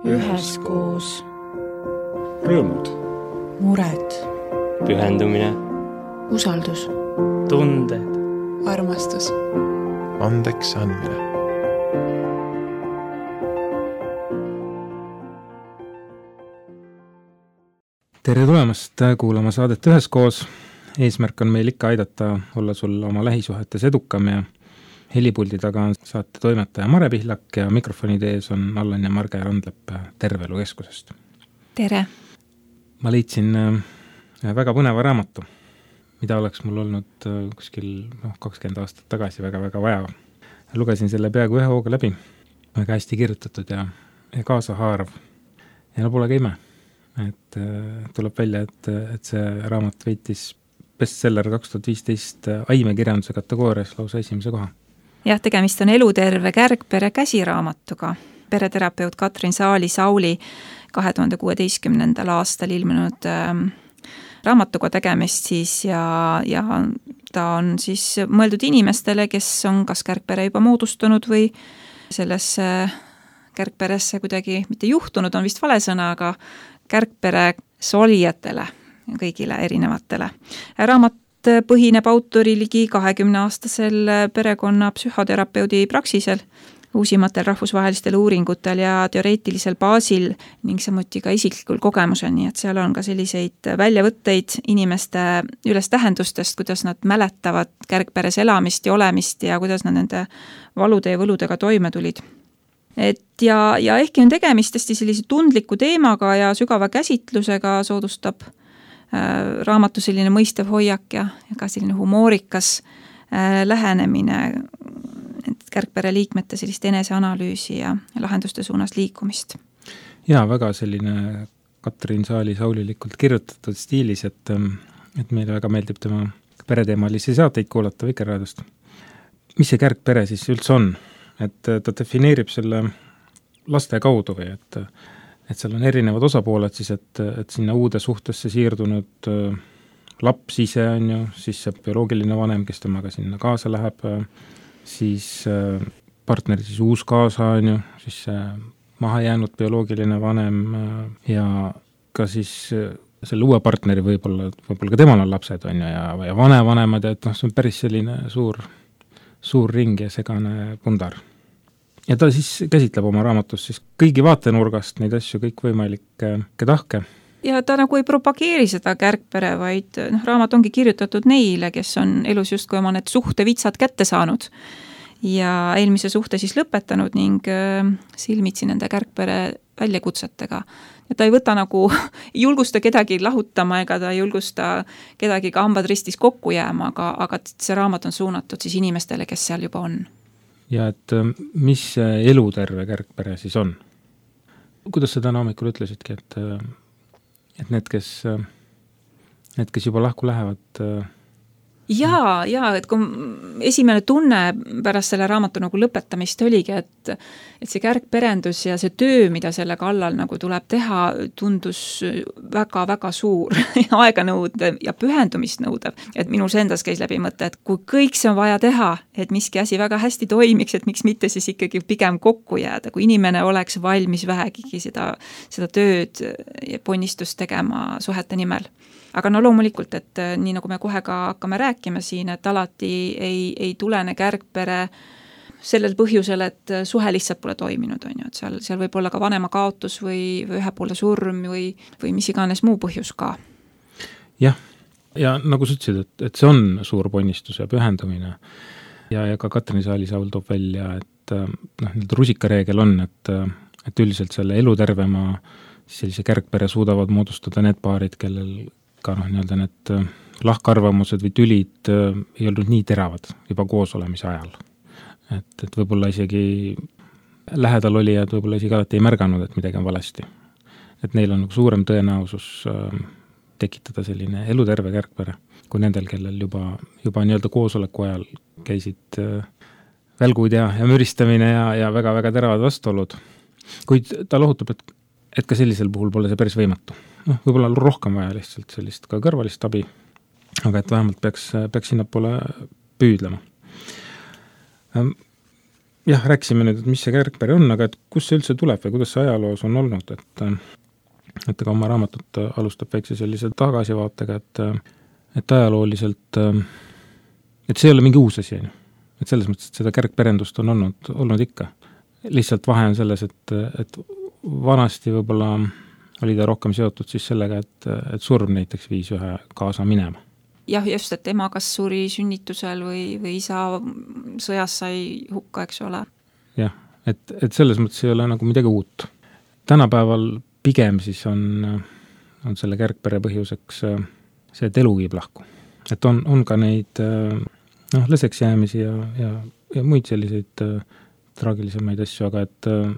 üheskoos. Rõõmud. Mured. Pühendumine. Usaldus. Tunded. Armastus. Andeks andmine. Tere tulemast kuulama saadet Üheskoos. Eesmärk on meil ikka aidata olla sul oma lähisuhetes edukam ja helipuldi taga on saate toimetaja Mare Pihlak ja mikrofonide ees on Allan ja Marge Randlepp Tervelu Keskusest. Tere! Ma leidsin väga põneva raamatu, mida oleks mul olnud kuskil 20 aastat tagasi väga-väga vaja. Lugesin selle peaaegu ühe hooga läbi, väga hästi kirjutatud ja kaasahaarav. Ja pole ka ime. Et tuleb välja, et see raamat võitis bestseller 2015 aimekirjanduse kategoorias lausa esimese koha. Jah, tegemist on Eluterve kärgpere käsiraamatuga. Pereterapeut Katrin Saali-Sauli 2016. aastal ilmunud raamatuga tegemist siis ja ta on siis mõeldud inimestele, kes on kas kärgpere juba moodustunud või sellesse kärgperesse kuidagi mitte juhtunud, on vist vale sõna, aga kärgpere solijatele, kõigile erinevatele. Raamat põhineb autori ligi 20-aastasel perekonna psühhoterapeudi praksisel, uusimatel rahvusvahelistel uuringutel ja teoreetilisel baasil ning samuti ka isiklikul kogemusel, nii et seal on ka selliseid väljavõtteid inimeste üles tähendustest, kuidas nad mäletavad kärgperes elamist ja olemist ja kuidas nad nende valude ja võludega toime tulid. Ja ehkki on tegemist hästi sellise tundliku teemaga ja sügava käsitlusega soodustab raamatu selline mõistev hoiak ja ka selline humoorikas lähenemine kärgpere liikmete sellist eneseanalüüsi ja lahenduste suunas liikumist. Ja väga selline Katrin Saali-Saulilikult kirjutatud stiilis, et meile väga meeldib tema pereteemalisi saateid kuulata Vikerraadiost. Mis see kärgpere siis üldse on? Et ta defineerib selle laste kaudu või et seal on erinevad osapooled siis, et sinna uude suhtesse siirdunud laps ise on ju, siis see bioloogiline vanem, kes temaga sinna kaasa läheb, siis partneri siis uus kaasa on ju, siis see mahajäänud bioloogiline vanem ja ka siis selle uue partneri võib-olla ka temal on lapsed on ju ja vanemad ja et see on päris selline suur ring ja segane pundar. Ja ta siis käsitleb oma raamatus siis kõigi vaatenurgast neid asju, kõik võimalikke tahke. Ja ta nagu ei propageeri seda kärgpere, vaid raamat ongi kirjutatud neile, kes on elus justkui oma need suhtevitsad kätte saanud ja eelmise suhte siis lõpetanud ning silmitsi nende kärgpere väljakutsetega. Ja ta ei võta nagu, julgusta kedagi lahutama ega ta julgusta kedagi ka hambad ristis kokku jääma, aga see raamat on suunatud siis inimestele, kes seal juba on. Ja et mis eluterve kärgpere siis on? Kuidas sa täna hommikul ütlesidki, et need, kes juba lahku lähevad... Ja, et kui esimene tunne pärast selle raamatu nagu lõpetamist oligi, et see kärgperendus ja see töö, mida selle kallal nagu tuleb teha, tundus väga-väga suur aega nõudev ja pühendumist nõudev. Et minul endas käis läbi mõte, et kui kõik see on vaja teha, et miski asi väga hästi toimiks, et miks mitte siis ikkagi pigem kokku jääda, kui inimene oleks valmis vähegigi seda tööd ja ponnistust tegema suhete nimel. Aga loomulikult, et nii nagu me kohe ka hakkame rääkima siin, et alati ei tulene kärgpere sellel põhjusel, et suhe lihtsalt pole toiminud, on ju, et seal võib olla ka vanema kaotus või ühepoolne surm või mis iganes muu põhjus ka. Jah, ja nagu sa ütlesid, et see on suur ponnistus ja pühendumine ja ka Katrin Saali-Saul toob välja, et rusikareegel on, et üldiselt selle elutervema sellise kärgpere suudavad moodustada need paarid, kellel ka need lahkarvamused või tülid ei olnud nii teravad juba koos olemise ajal. Et võib-olla isegi lähedal olijad võib-olla isegi alati ei märganud, et midagi on valesti. Et neil on suurem tõenäosus tekitada selline eluterve kärgpere, kui nendel, kellel juba nii-öelda koosoleku ajal käisid välgud ja müristamine ja väga-väga teravad vastuolud. Kuid ta lohutab, et ka sellisel puhul pole see päris võimatu. Võib-olla rohkem vaja lihtsalt sellist ka kõrvalist abi, aga et vähemalt peaks sinna poole püüdlema. jah, rääkisime nüüd, et mis see kärgpere on, aga et kus see üldse tuleb või kuidas see ajaloos on olnud, et ka oma raamatut alustab väikse sellise tagasivaatega, et ajalooliselt, et see ei ole mingi uus asi, et selles mõttes, et seda kärgperendust on olnud ikka. Lihtsalt vahe on selles, et vanasti võib-olla oli ta rohkem seotud siis sellega, et surm näiteks viis ühe kaasa minema. Jah, just, et ema kas suri sünnitusel või isa sõjas sai hukka, eks ole. Jah, et selles mõttes ei ole nagu midagi uut. Tänapäeval pigem siis on selle kärgpere põhjuseks see, et elu viib lahku. Et on ka neid lõseks jäämisi ja muid selliseid traagilisemaid asju, aga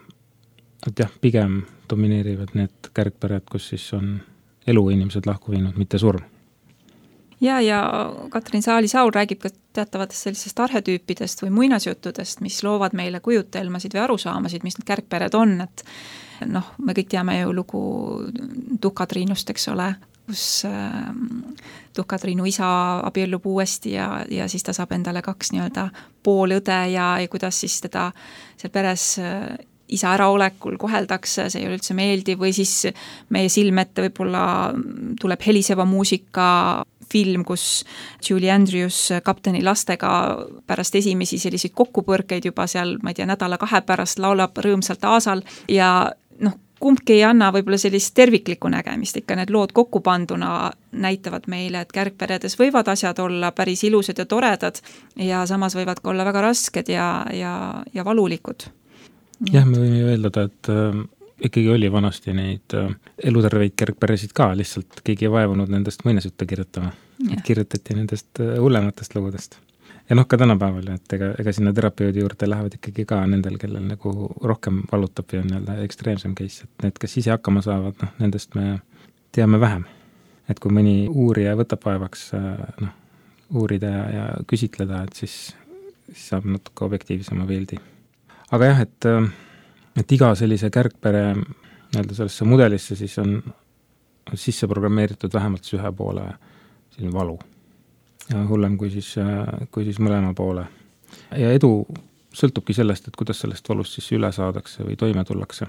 et jah, pigem domineerivad need kärgpered, kus siis on elu inimesed lahku viinud, mitte surm. Ja Katrin Saali-Saul räägib ka teatavatest sellisest arhetüüpidest või muinasjuttudest, mis loovad meile kujutelmasid või arusaamasid, mis need kärgpered on, et me kõik teame ju lugu Tuhka-Triinust, eks ole, kus Tuhka-Triinu isa abiellub uuesti ja siis ta saab endale 2 nii-öelda poolõde ja kuidas siis teda seal peres isa äraolekul koheldakse, see ei ole üldse meeldiv või siis meie silmette võib-olla tuleb heliseva muusika film, kus Julie Andrews kapteni lastega pärast esimesi selliseid kokkupõrkeid juba seal, ma ei tea, nädala-2 pärast laulab rõõmsalt aasal ja kumbki ei anna võib-olla sellist terviklikku nägemist, ikka need lood kokku panduna näitavad meile, et kärgperedes võivad asjad olla päris ilusad ja toredad ja samas võivad ka olla väga rasked ja valulikud. Jah, me võime ju eeldada, et ikkagi oli vanasti neid eluterveid kärgperesid ka, lihtsalt keegi ei vaevunud nendest muinasjutte kirjutama. Kirjutati nendest hullematest lugudest. Ja ka tänapäeval, et ega sinna terapeudi juurde lähevad ikkagi ka nendel, kellel nagu rohkem valutab ja on nii-öelda ekstreemsem case, et need, kes ise hakkama saavad, nendest me teame vähem. Et kui mõni uurija võtab vaevaks uurida ja küsitleda, et siis saab natuke objektiivsema pildi. Aga jah, et iga sellise kärgpere nii-öelda sellesse mudelisse siis on sisse programmeeritud vähemalt ühe poole selline valu. Ja hullem kui siis mõlema poole. Ja edu sõltubki sellest, et kuidas sellest valust siis üle saadakse või toime tullakse.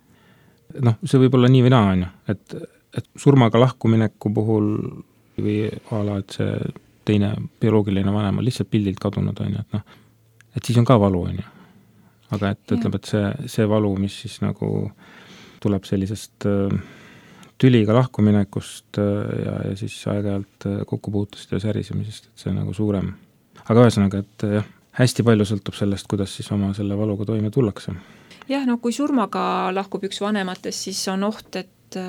See võib olla nii või naa, et surmaga lahkumineku puhul või et see teine bioloogiline vanem on lihtsalt pildilt kadunud, et siis on ka valu, aga ütleb, et see valu, mis siis nagu tuleb sellisest tüliga lahkuminekust ja siis aeg-ajalt kokkupuutust ja särisemisest, et see nagu suurem. Aga ühesõnaga, et hästi palju sõltub sellest, kuidas siis oma selle valuga toime tullakse. Jah, kui surmaga lahkub üks vanematest, siis on oht,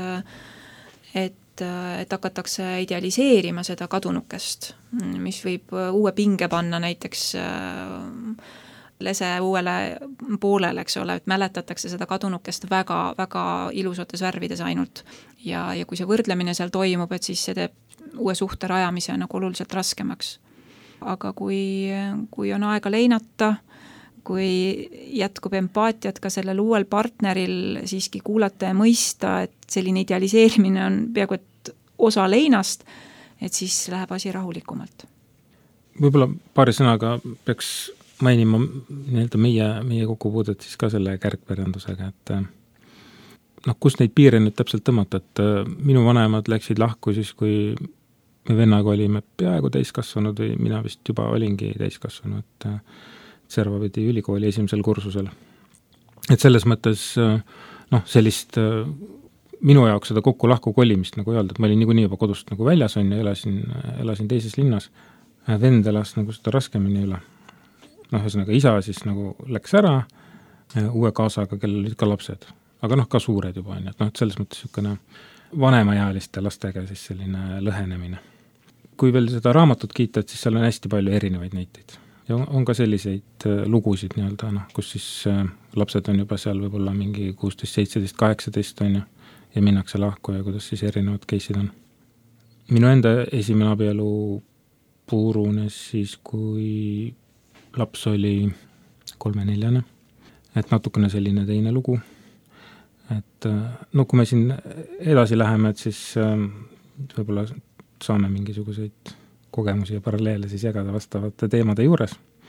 et hakatakse idealiseerima seda kadunukest, mis võib uue pinge panna näiteks lese uuele poolele, eks ole, et mäletatakse seda kadunukest väga, väga ilusates värvides ainult. Ja kui see võrdlemine seal toimub, et siis see teeb uue suhte rajamise nagu oluliselt raskemaks. Aga kui on aega leinata, kui jätkub empaatiat ka sellel uuel partneril siiski kuulata ja mõista, et selline idealiseerimine on peaaegu et osa leinast, et siis läheb asi rahulikumalt. Võib-olla paari sõnaga peaks mainima nii-öelda meie kokkupuudet siis ka selle kärgperendusega, et kust neid piire nüüd täpselt tõmmata, et minu vanemad läksid lahku siis, kui me vennaga olime peaaegu täiskasvanud või mina vist juba olingi täiskasvanud, et Serva pidi ülikooli esimesel kursusel. Et selles mõttes sellist minu jaoks seda kokku-lahku kolimist nagu öelda, et ma olin niikuinii juba kodust nagu väljas on ja elasin teises linnas. Vend elas nagu seda raskemini üle. Ühesõnaga isa siis nagu läks ära uue kaasaga, kellel olid ka lapsed, aga ka suured juba on, et selles mõttes niisugune vanemaealiste lastega siis selline lõhenemine. Kui veel seda raamatut kiita, et siis seal on hästi palju erinevaid näiteid. Ja on ka selliseid lugusid nii-öelda, kus siis lapsed on juba seal võib-olla mingi 16, 17, 18 on ja minnakse lahku ja kuidas siis erinevad case'id on. Minu enda esimene abielu puurunes siis, kui laps oli 3-4, et natukene selline teine lugu. Et kui me siin edasi läheme, et siis võib-olla saame mingisuguseid kogemusi ja paralleele siis jagada vastavate teemade juures.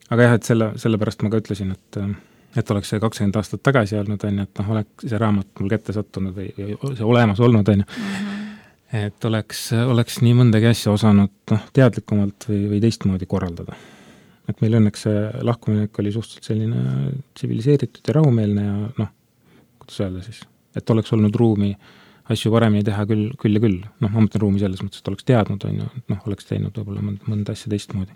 aga jah, et sellepärast ma ka ütlesin, et oleks see 20 aastat tagasi olnud, on ju, et noh, oleks see raamat mul kätte sattunud või see olemas olnud, on ju. Et oleks nii mõndagi asja osanud teadlikumalt või teistmoodi korraldada. Et meil õnneks see lahkumine oli suhteliselt selline tsiviliseeritud ja rahumeelne ja kuidas öelda siis, et oleks olnud ruumi asju paremini teha küll ja küll. Ma mõtlen ruumi selles mõttes, et oleks teadnud, on ju, oleks teinud võib-olla mõnda asja teistmoodi.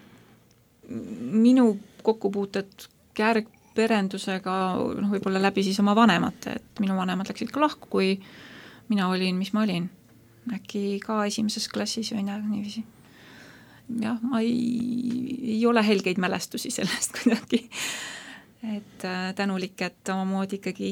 Minu kokkupuuted kärgperendusega võib-olla läbi siis oma vanemate, et minu vanemad läksid ka lahku, kui mina olin, mis ma olin. Äkki ka esimeses klassis või niiviisi. Jah, ma ei ole helgeid mälestusi sellest kuidagi. Et tänulik, et omamoodi ikkagi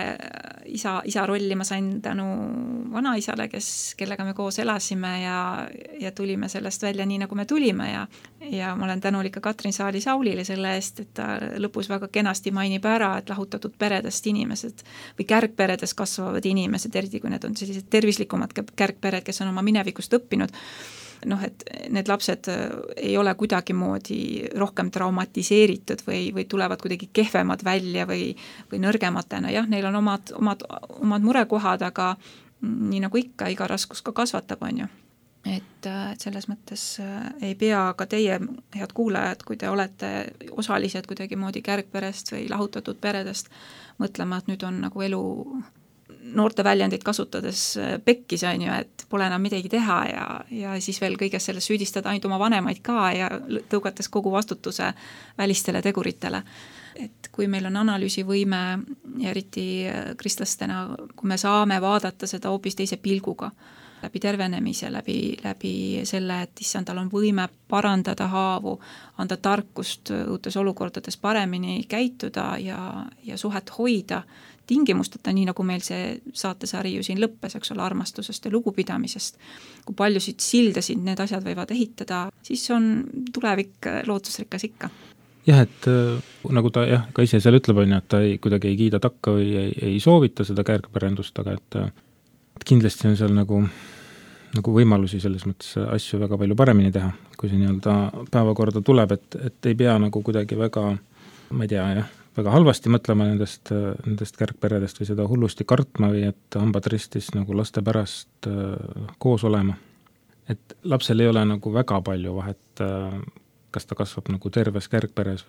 isa rolli ma sain tänu vanaisale, kellega me koos elasime ja tulime sellest välja nii, nagu me tulime ja ma olen tänulik ka Katrin Saali-Saulile selle eest, et ta lõpus väga kenasti mainib ära, et lahutatud peredest inimesed või kärgperedes kasvavad inimesed, eriti kui need on sellised tervislikumad kärgpered, kes on oma minevikust õppinud, et need lapsed ei ole kuidagi moodi rohkem traumatiseeritud või tulevad kuidagi kehvemad välja või nõrgematena. Jah, neil on omad murekohad, aga nii nagu ikka, iga raskus ka kasvatab, on ju. Et selles mõttes ei pea ka teie, head kuulajad, kui te olete osalised kuidagi moodi kärgperest või lahutatud peredest, mõtlema, et nüüd on nagu elu noorte väljendit kasutades pekkis, on ju, et pole enam midagi teha ja siis veel kõiges selles süüdistada ainult oma vanemaid ka ja tõugates kogu vastutuse välistele teguritele. Et kui meil on analüüsivõime ja eriti kristlastena, kui me saame vaadata seda hoopis teise pilguga, läbi tervenemise, läbi selle, et issand, tal on võime parandada haavu, anda tarkust uutes olukordades paremini käituda ja suhet hoida tingimusteta, nii nagu meil see saatesari ju siin lõppes, eks ole, armastusest ja lugupidamisest. Kui paljusid sildasid need asjad võivad ehitada, siis on tulevik lootusrikas ikka. Jah, et nagu ta ka ise seal ütleb, on, et ta kuidagi ei kiida takka või ei soovita seda kärgperendust, aga et kindlasti on seal nagu võimalusi selles mõttes asju väga palju paremini teha, kui see nii-öelda päevakorda tuleb, et ei pea nagu kuidagi väga, ma ei tea, väga halvasti mõtlema nendest kärgperedest või seda hullusti kartma või et hambad ristis nagu laste pärast koos olema. Et lapsel ei ole nagu väga palju vahet, kas ta kasvab nagu terves kärgperes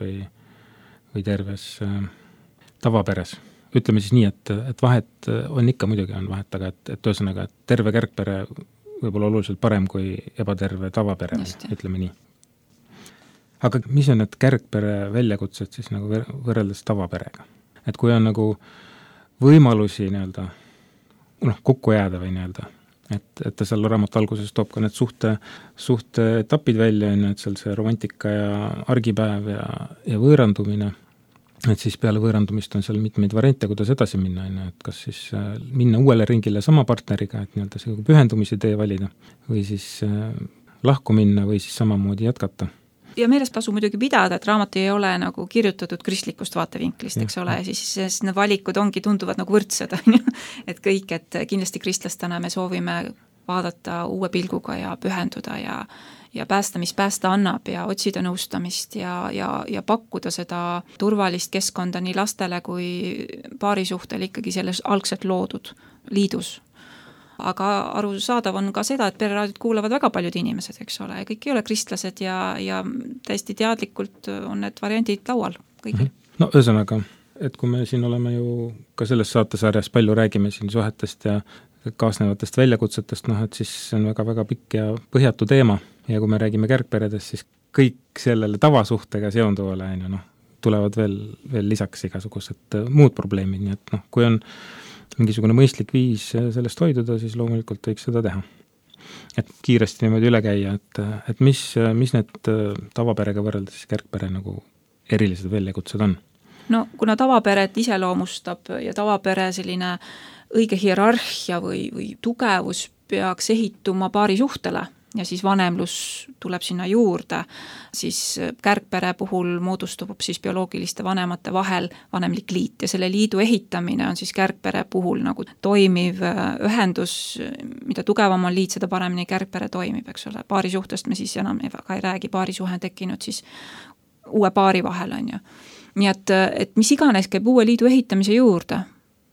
või terves tavaperes. Ütleme siis nii, et vahet on ikka, muidugi on vahet, aga et ühesõnaga, et terve kärgpere võib-olla oluliselt parem kui ebaterve tavapere, ütleme nii. Aga mis on need kärgpere väljakutsed siis nagu võrreldes tavaperega? Et kui on nagu võimalusi nii-öelda kokku jääda või nii-öelda, et ta seal raamatu alguses toob ka need suhte etapid välja, et seal see romantika ja argipäev ja võõrandumine, et siis peale võõrandumist on seal mitmeid variante, kuidas edasi minna, et kas siis minna uuele ringile sama partneriga, et nii-öelda see pühendumise tee valida või siis lahku minna või siis samamoodi jätkata. Ja meeles tasu muidugi pidada, et raamat ei ole nagu kirjutatud kristlikust vaatevinklist, eks ole, siis need valikud tunduvad nagu võrdsed, et kõik, et kindlasti kristlastena me soovime vaadata uue pilguga ja pühenduda ja päästa, mis päästa annab ja otsida nõustamist ja pakkuda seda turvalist keskkonda nii lastele kui paarisuhtel ikkagi selles algselt loodud liidus. Aga arusaadav on ka seda, et pereraadiot kuulavad väga paljud inimesed, eks ole, kõik ei ole kristlased ja täiesti teadlikult on need variandid laual kõigil. No ühesõnaga, et kui me siin oleme ju ka selles saatesarjas palju räägime siin suhetest ja kaasnevatest väljakutsetest, et siis see on väga-väga pikk ja põhjatu teema ja kui me räägime kärgperedest, siis kõik sellele tavasuhtega seonduvale tulevad veel lisaks igasugused muud probleemid, nii et kui on mingisugune mõistlik viis sellest hoiduda, siis loomulikult võiks seda teha. Et kiiresti niimoodi üle käia, et mis need tavaperega võrreldes kärgpere nagu erilised väljakutsed on? No kuna tavaperet iseloomustab ja tavapere selline õige hierarhia või tugevus peaks ehituma paari suhtele ja siis vanemlus tuleb sinna juurde, siis kärgpere puhul moodustub siis bioloogiliste vanemate vahel vanemlik liit ja selle liidu ehitamine on siis kärgpere puhul nagu toimiv ühendus, mida tugevam on liit, seda paremini kärgpere toimib, eks ole. Paarisuhtest me siis enam väga ei räägi, paarisuhe tekkinud siis uue paari vahel, on ju. Nii et mis iganes käib uue liidu ehitamise juurde,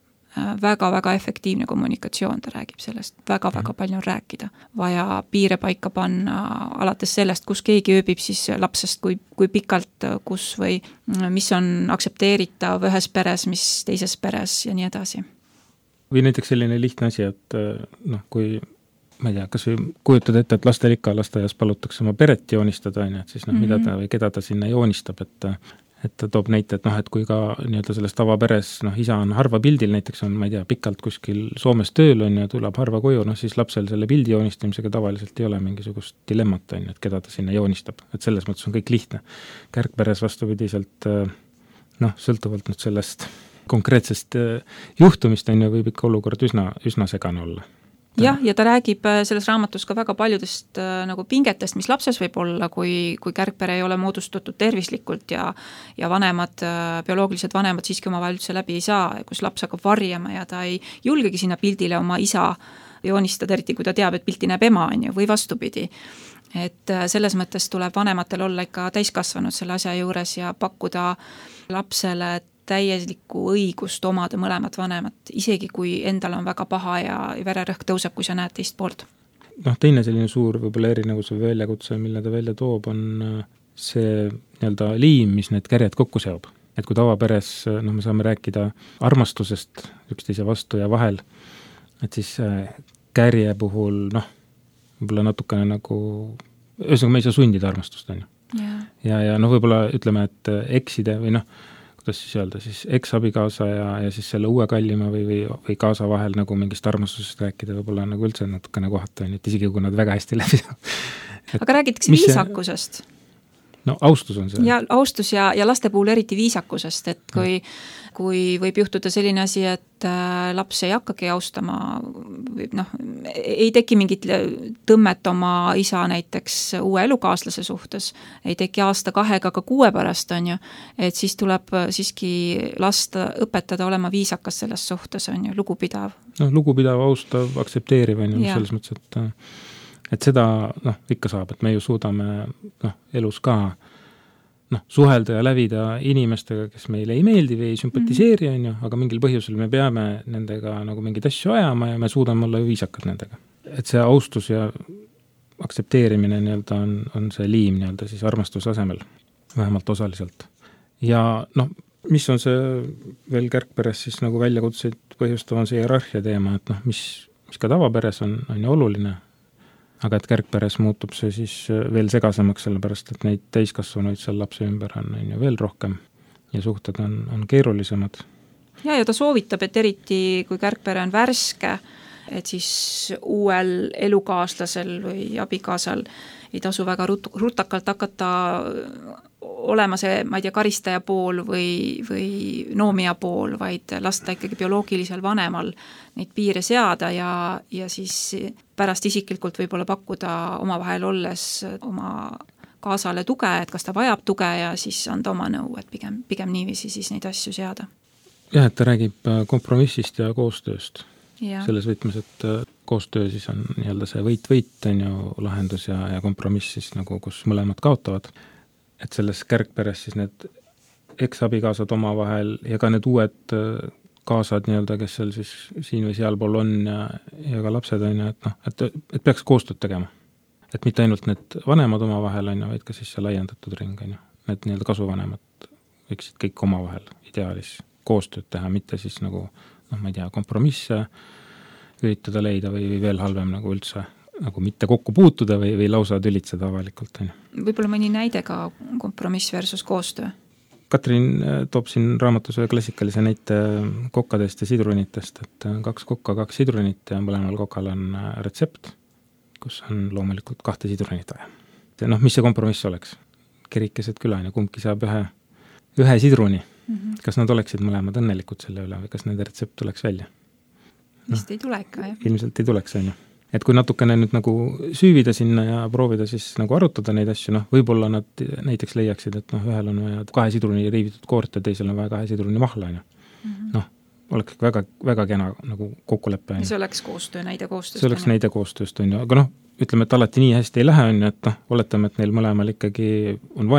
väga-väga efektiivne kommunikatsioon, ta räägib sellest, väga-väga palju on rääkida. Vaja piire paika panna alates sellest, kus keegi ööbib siis lapsest, kui pikalt, kus või mis on aktsepteeritav ühes peres, mis teises peres ja nii edasi. Või näiteks selline lihtne asi, et kui ma ei tea, kas või kujutad ette, et lastel ikka lasteaias palutakse oma peret joonistada, et siis mida ta või keda ta sinna joonistab, et ta toob näite, et kui ka nii-öelda selles tavaperes, isa on harva pildil, näiteks on, ma ei tea, pikalt kuskil Soomes tööl on ja tuleb harva koju, siis lapsel selle pildi joonistamisega tavaliselt ei ole mingisugust dilemmat, et keda ta sinna joonistab. Et selles mõttes on kõik lihtne. Kärgperes vastupidiselt, sõltuvalt nüüd sellest konkreetsest juhtumist võib ikka olukord üsna segane olla. Jah, ja ta räägib selles raamatus ka väga paljudest nagu pingetest, mis lapses võib olla, kui kärgpere ei ole moodustatud tervislikult ja vanemad, bioloogilised vanemad siiski oma vahel üldse läbi ei saa, kus laps hakkab varjama ja ta ei julgegi sinna pildile oma isa joonistada, eriti kui ta teab, et pilti näeb ema, on ju, või vastupidi. Et selles mõttes tuleb vanematel olla ikka täiskasvanud selle asja juures ja pakkuda lapsele täielikku õigust omada mõlemat vanemat, isegi kui endal on väga paha ja vererõhk tõuseb, kui sa näed teist poolt. Teine selline suur võib-olla erinevus või väljakutse, mille ta välja toob, on see nii-öelda liim, mis need kärjed kokku seob. Et kui tavaperes me saame rääkida armastusest üksteise vastu ja vahel, et siis kärje puhul võib-olla natukene nagu, ühesõnaga me ei saa sundida armastust, on ju. Ja võib-olla ütleme, et ekside või kuidas siis öelda, siis eks-abikaasa ja siis selle uue kallima või kaasa vahel nagu mingist armastusest rääkida võib-olla nagu üldse natukene kohata, et isegi kui nad väga hästi läbi. Aga räägitakse viisakusest. Austus on see. Ja austus ja laste puhul eriti viisakusest, et kui võib juhtuda selline asi, et laps ei hakkagi austama, ei teki mingit tõmmet oma isa näiteks uue elukaaslase suhtes, ei teki aasta 2 ka 6 pärast, on ju, et siis tuleb siiski lasta õpetada olema viisakas selles suhtes, on ju, lugupidav. Lugupidav, austav, aktsepteeriv, on ju, selles mõttes, et seda ikka saab, et me ju suudame elus ka suhelda ja lävida inimestega, kes meile ei meeldi või ei sümpatiseeri, on ju, aga mingil põhjusel me peame nendega nagu mingid asju ajama ja me suudame olla viisakad nendega. Et see austus ja aktsepteerimine nii-öelda on see liim nii-öelda siis armastuse asemel, vähemalt osaliselt. Ja mis on see veel kärgperes siis nagu väljakutseid põhjustav on see hierarhia teema, et mis ka tavaperes on ju oluline, aga et kärgperes muutub see siis veel segasemaks, sellepärast et neid täiskasvanuid seal lapse ümber on ju veel rohkem ja suhted on keerulisemad. Ja ta soovitab, et eriti kui kärgpere on värske, et siis uuel elukaaslasel või abikaasal ei tasu väga rutakalt hakata olema see, ma ei tea, karistaja pool või noomija pool, vaid lasta ikkagi bioloogilisel vanemal neid piire seada ja siis pärast isiklikult võib-olla pakkuda omavahel olles oma kaasale tuge, et kas ta vajab tuge ja siis anda oma nõu, et pigem niiviisi siis neid asju seada. Jah, et ta räägib kompromissist ja koostööst. Selles võtmes, et koostöö siis on nii-öelda see võit-võit on ju lahendus ja kompromiss siis nagu, kus mõlemad kaotavad. Et selles kärgperes siis need eks-abikaasad omavahel ja ka need uued kaasad nii-öelda, kes seal siis siin või sealpool on ja ka lapsed on ju, et peaks koostööd tegema. Et mitte ainult need vanemad omavahel on ju, vaid ka siis see laiendatud ring on ju. Need nii-öelda kasuvanemad võiksid kõik omavahel ideaalis koostööd teha, mitte siis nagu ma ei tea, kompromisse üritada leida või veel halvem nagu üldse nagu mitte kokku puutuda või lausa tülitseda avalikult. Võib-olla mõni näide ka kompromiss versus koostöö? Katrin toob siin raamatus ühe klassikalise näite kokkadest ja sidrunitest, et 2 kokka, 2 sidrunit ja mõlemal kokal on retsept, kus on loomulikult 2 sidrunit vaja. Mis see kompromiss oleks? Kerikesed küla ja kumbki saab ühe sidruni. Kas nad oleksid mõlemad õnnelikud selle üle või kas nende retsept tuleks välja? Vist ei tule ikka, jah. Ilmselt ei tuleks, on ju. Et kui natukene nüüd nagu süüvida sinna ja proovida siis nagu arutada neid asju, võib-olla nad näiteks leiaksid, et ühel on vaja 2 sidruni riivitud koort ja teisel on vaja 2 sidruni mahla, on ju. Oleks väga, väga kena nagu kokkuleppe. Ja see oleks koostöö, näide koostööst. See oleks näide koostööst, on ju. Aga ütleme, et alati nii hästi ei lähe, on ju, et oletame, et neil mõlemal ikkagi on vaja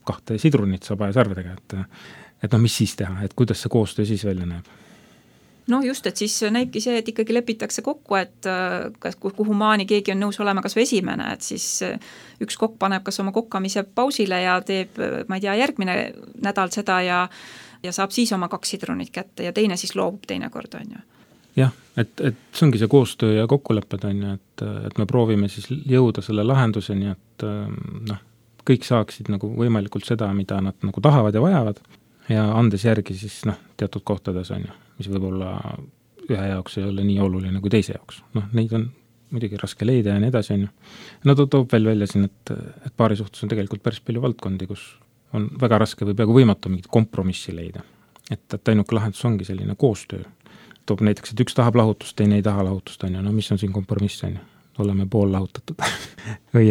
2 sidrunit sabajasarvedega, et noh, mis siis teha, et kuidas see koostöö siis välja näeb? No just, et siis näibki see, et ikkagi lepitakse kokku, et kas, kuhu maani keegi on nõus olema kas või esimene, et siis üks kokk paneb kas oma kokkamise pausile ja teeb, ma ei tea, järgmine nädal seda ja saab siis oma 2 sidrunit kätte ja teine siis loobub teinekord, on ju. Jah, et see ongi see koostöö ja kokkulepped, on ju, et me proovime siis jõuda selle lahenduseni, et noh, kõik saaksid nagu võimalikult seda, mida nad nagu tahavad ja vajavad ja andes järgi siis noh, teatud kohtades, on ju, mis võib-olla ühe jaoks ei ole nii oluline kui teise jaoks. Noh, neid on muidugi raske leida ja nii edasi, on ju. No toob veel välja siin, et paari suhtes on tegelikult päris palju valdkondi, kus on väga raske või peaaegu võimatu mingit kompromissi leida. Et ainuke lahendus ongi selline koostöö. Toob näiteks, et üks tahab lahutust, teine ei taha lahutust, on ju. No mis on siin kompromiss, on ju? Oleme pool lahutatud. või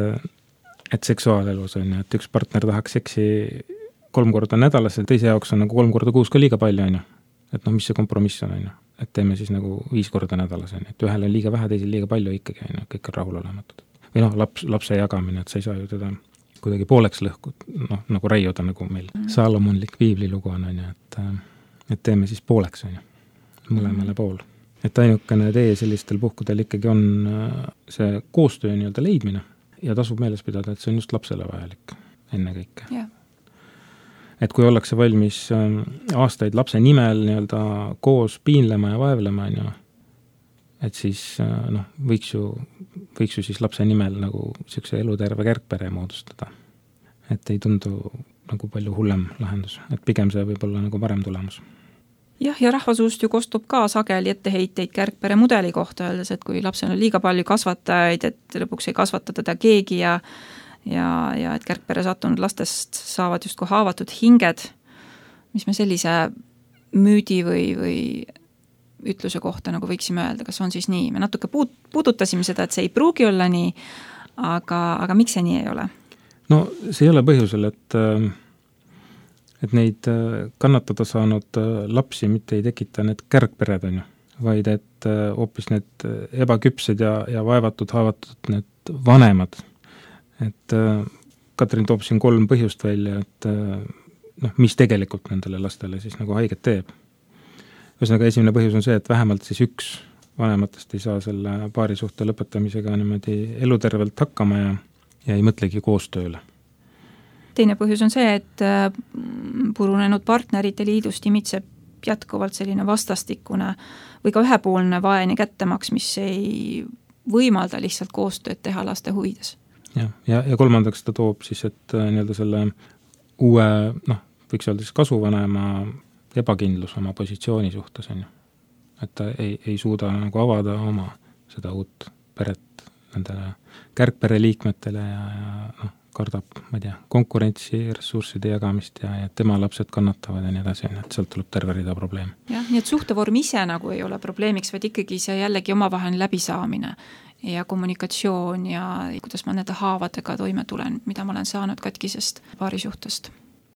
et seksuaalelus on ju, et üks partner tahaks seksi 3 korda nädalas ja teise jaoks on nagu 3 korda kuus ka liiga palju, on ju. Et noh, mis see kompromiss on, ju? Et teeme siis nagu 5 korda nädalas, on ju. Et ühele on liiga vähe, teisel liiga palju ikkagi, on ju. Kõik on rahul olematud. Või noh, lapse jagamine, et sa ei saa ju teda kuidagi pooleks lõhkud, noh, nagu raiuda, nagu meil Saalomonlik piiblilugu on ju, et teeme siis pooleks, on ju, mõlemale pool. Et ainukene tee sellistel puhkudel ikkagi on see koostöö nii-öelda leidmine ja tasub meeles pidada, et see on just lapsele vajalik enne kõike. Yeah. Et kui ollakse valmis aastaid lapse nimel nii-öelda koos piinlema ja vaevlema, on ju, et siis noh, võiks ju siis lapse nimel nagu selline eluterve kärgpere moodustada. Et ei tundu nagu palju hullem lahendus, et pigem see võib olla nagu parem tulemus. Jah, ja rahvasuust ju kostub ka sageli etteheiteid kärgpere mudeli kohta, öeldes, et kui lapsel on liiga palju kasvatajaid, et lõpuks ei kasvata teda keegi ja et kärgpere sattunud lastest saavad justkui haavatud hinged, mis me sellise müüdi või ütluse kohta nagu võiksime öelda, kas on siis nii. Me natuke puudutasime seda, et see ei pruugi olla nii, aga miks see nii ei ole? No see ei ole põhjusel, et neid kannatada saanud lapsi mitte ei tekita need kärgpered, on ju, vaid et hoopis need ebaküpsed ja vaevatud, haavatud need vanemad. Et Katrin toob siin 3 põhjust välja, et noh, mis tegelikult nendele lastele siis nagu haiget teeb. Ühesõnaga esimene põhjus on see, et vähemalt siis üks vanematest ei saa selle paarisuhte lõpetamisega niimoodi elutervelt hakkama ja ei mõtlegi koostööle. Teine põhjus on see, et purunenud partnerite liidust imitseb jätkuvalt selline vastastikune või ka ühepoolne vaene kättemaks, mis ei võimalda lihtsalt koostööd teha laste huvides. Ja kolmandaks ta toob siis, et nii-öelda selle uue, noh, võiks öelda siis kasuvanema ebakindlus oma positsiooni suhtes, on ju. Et ta ei suuda nagu avada oma seda uut peret nendele kärgpere liikmetele ja noh, kardab, ma ei tea, konkurentsi, ressursside jagamist ja tema lapsed kannatavad ja nii edasi, et sealt tuleb terve rida probleeme. Jah, nii et suhtevorm ise nagu ei ole probleemiks, vaid ikkagi see jällegi omavaheline läbisaamine ja kommunikatsioon ja kuidas ma nende haavadega toime tulen, mida ma olen saanud katkisest paarisuhtest.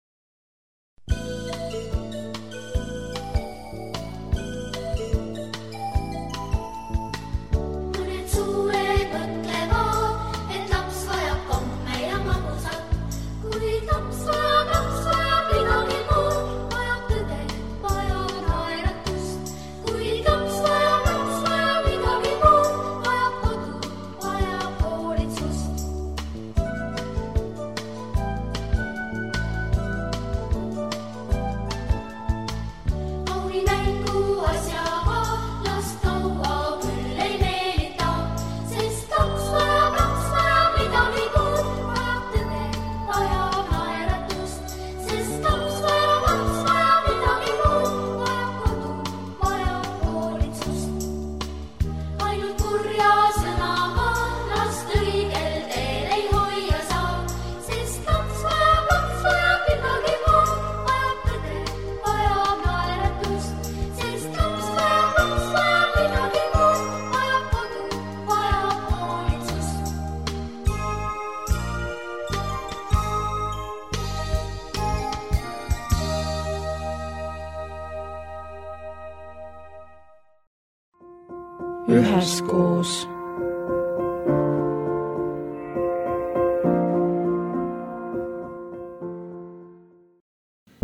Üheskoos.